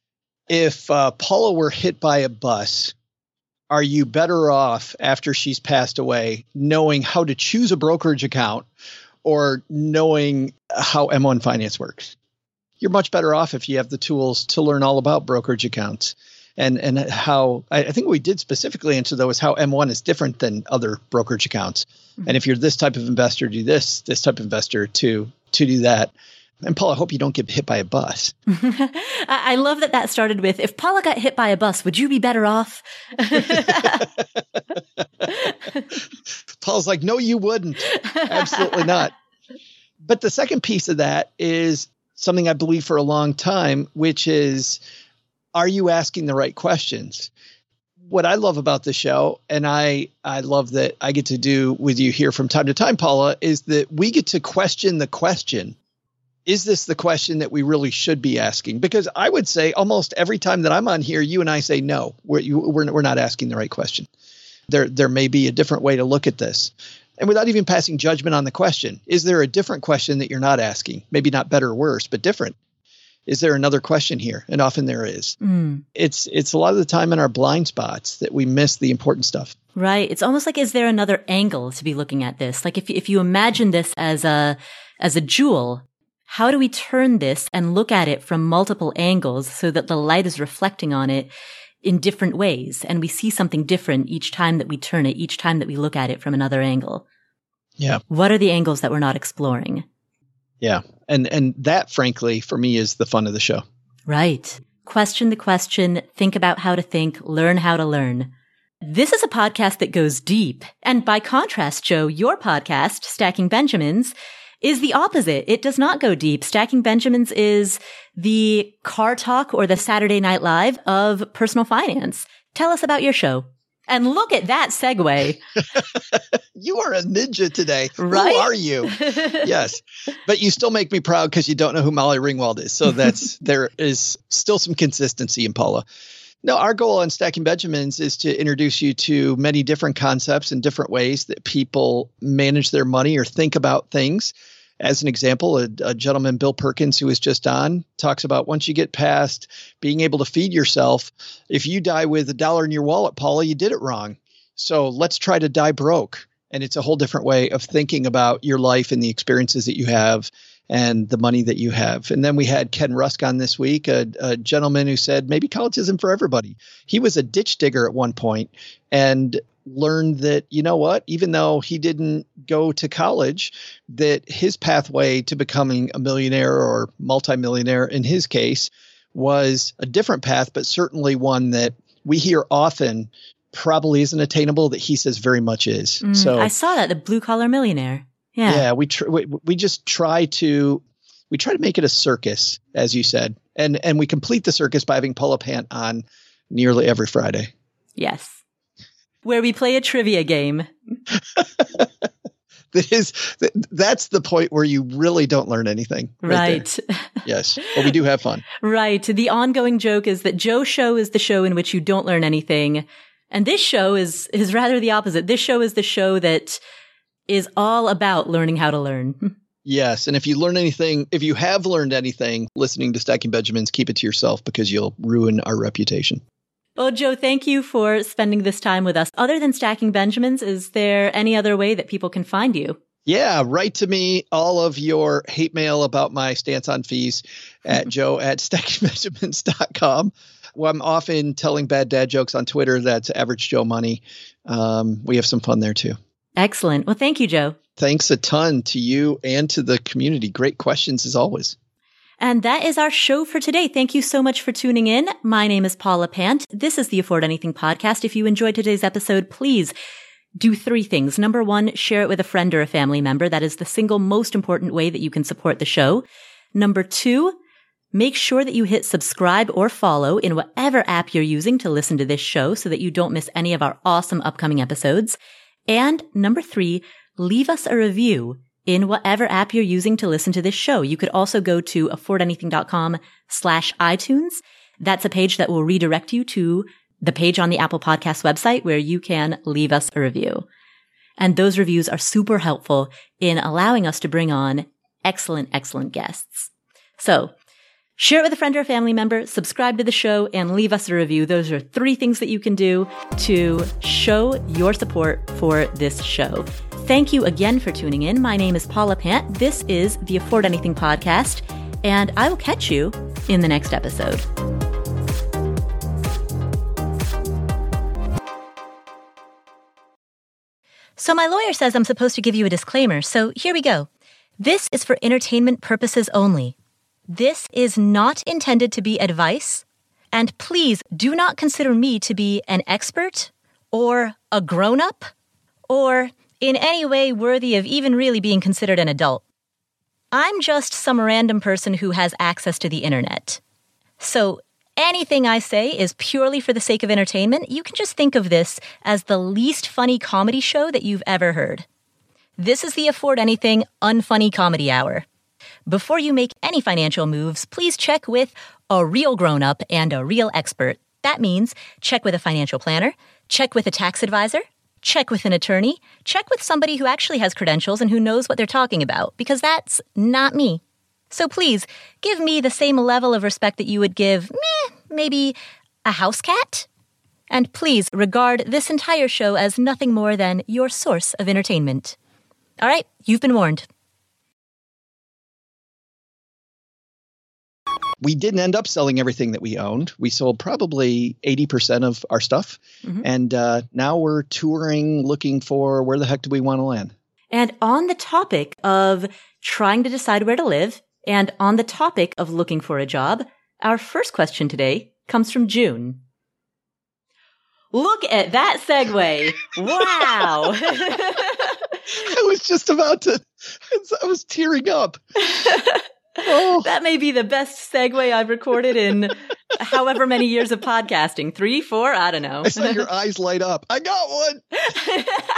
B: If uh, Paula were hit by a bus, are you better off after she's passed away knowing how to choose a brokerage account or knowing how M one Finance works? You're much better off if you have the tools to learn all about brokerage accounts and, and how, I think what we did specifically answer though is how M one is different than other brokerage accounts. Mm-hmm. And if you're this type of investor, do this, this type of investor to, to do that. And Paula, I hope you don't get hit by a bus.
A: I love that that started with, if Paula got hit by a bus, would you be better off?
B: Paula's like, no, you wouldn't. Absolutely not. But the second piece of that is something I believe for a long time, which is, are you asking the right questions? What I love about the show, and I, I love that I get to do with you here from time to time, Paula, is that we get to question the question. Is this the question that we really should be asking? Because I would say almost every time that I'm on here, you and I say, no, we're, you, we're, we're not asking the right question. There, there may be a different way to look at this. And without even passing judgment on the question, is there a different question that you're not asking? Maybe not better or worse, but different. Is there another question here? And often there is. Mm. It's, it's a lot of the time in our blind spots that we miss the important stuff.
A: Right. It's almost like, is there another angle to be looking at this? Like if, if you imagine this as a, as a jewel, how do we turn this and look at it from multiple angles so that the light is reflecting on it in different ways and we see something different each time that we turn it, each time that we look at it from another angle?
B: Yeah.
A: What are the angles that we're not exploring?
B: Yeah. And and that, frankly, for me is the fun of the show.
A: Right. Question the question, think about how to think, learn how to learn. This is a podcast that goes deep. And by contrast, Joe, your podcast, Stacking Benjamins, is the opposite. It does not go deep. Stacking Benjamins is the car talk or the Saturday Night Live of personal finance. Tell us about your show. And look at that segue.
B: You are a ninja today.
A: Right?
B: Who are you? Yes. But you still make me proud because you don't know who Molly Ringwald is. So that's there is still some consistency in Paula. No, our goal on Stacking Benjamins is to introduce you to many different concepts and different ways that people manage their money or think about things. As an example, a, a gentleman, Bill Perkins, who was just on, talks about once you get past being able to feed yourself, if you die with a dollar in your wallet, Paula, you did it wrong. So let's try to die broke. And it's a whole different way of thinking about your life and the experiences that you have and the money that you have. And then we had Ken Rusk on this week, a, a gentleman who said maybe college isn't for everybody. He was a ditch digger at one point and learned that, you know what, even though he didn't go to college, that his pathway to becoming a millionaire or multimillionaire in his case was a different path, but certainly one that we hear often probably isn't attainable, that he says very much is.
A: Mm,
B: so
A: I saw that, the blue collar millionaire. Yeah.
B: Yeah, we, tr- we we just try to we try to make it a circus, as you said, and and we complete the circus by having Paula Pant on nearly every Friday.
A: Yes, where we play a trivia game.
B: That is that's the point where you really don't learn anything.
A: Right.
B: right Yes, but we do have fun.
A: Right. The ongoing joke is that Joe's show is the show in which you don't learn anything, and this show is is rather the opposite. This show is the show that is all about learning how to learn.
B: Yes. And if you learn anything, if you have learned anything listening to Stacking Benjamins, keep it to yourself because you'll ruin our reputation.
A: Well, Joe, thank you for spending this time with us. Other than Stacking Benjamins, is there any other way that people can find you?
B: Yeah, write to me all of your hate mail about my stance on fees at joe at stacking benjamins dot com. Well, I'm often telling bad dad jokes on Twitter. That's Average Joe Money. Um, we have some fun there too.
A: Excellent. Well, thank you, Joe.
B: Thanks a ton to you and to the community. Great questions as always.
A: And that is our show for today. Thank you so much for tuning in. My name is Paula Pant. This is the Afford Anything podcast. If you enjoyed today's episode, please do three things. Number one, share it with a friend or a family member. That is the single most important way that you can support the show. Number two, make sure that you hit subscribe or follow in whatever app you're using to listen to this show so that you don't miss any of our awesome upcoming episodes. And number three, leave us a review in whatever app you're using to listen to this show. You could also go to affordanything.com slash iTunes. That's a page that will redirect you to the page on the Apple Podcast website where you can leave us a review. And those reviews are super helpful in allowing us to bring on excellent, excellent guests. So share it with a friend or a family member, subscribe to the show, and leave us a review. Those are three things that you can do to show your support for this show. Thank you again for tuning in. My name is Paula Pant. This is the Afford Anything podcast, and I will catch you in the next episode. So my lawyer says I'm supposed to give you a disclaimer, so here we go. This is for entertainment purposes only. This is not intended to be advice, and please do not consider me to be an expert or a grown-up or in any way worthy of even really being considered an adult. I'm just some random person who has access to the internet. So anything I say is purely for the sake of entertainment. You can just think of this as the least funny comedy show that you've ever heard. This is the Afford Anything Unfunny Comedy Hour. Before you make any financial moves, please check with a real grown-up and a real expert. That means check with a financial planner, check with a tax advisor, check with an attorney, check with somebody who actually has credentials and who knows what they're talking about, because that's not me. So please, give me the same level of respect that you would give, meh, maybe a house cat. And please regard this entire show as nothing more than your source of entertainment. All right, you've been warned.
B: We didn't end up selling everything that we owned. We sold probably eighty percent of our stuff. Mm-hmm. And uh, now we're touring, looking for where the heck do we want to land?
A: And on the topic of trying to decide where to live, and on the topic of looking for a job, our first question today comes from June. Look at that segue. Wow.
B: I was just about to, I was tearing up. Oh.
A: That may be the best segue I've recorded in however many years of podcasting. Three, four, I don't know.
B: I saw your eyes light up. I got one.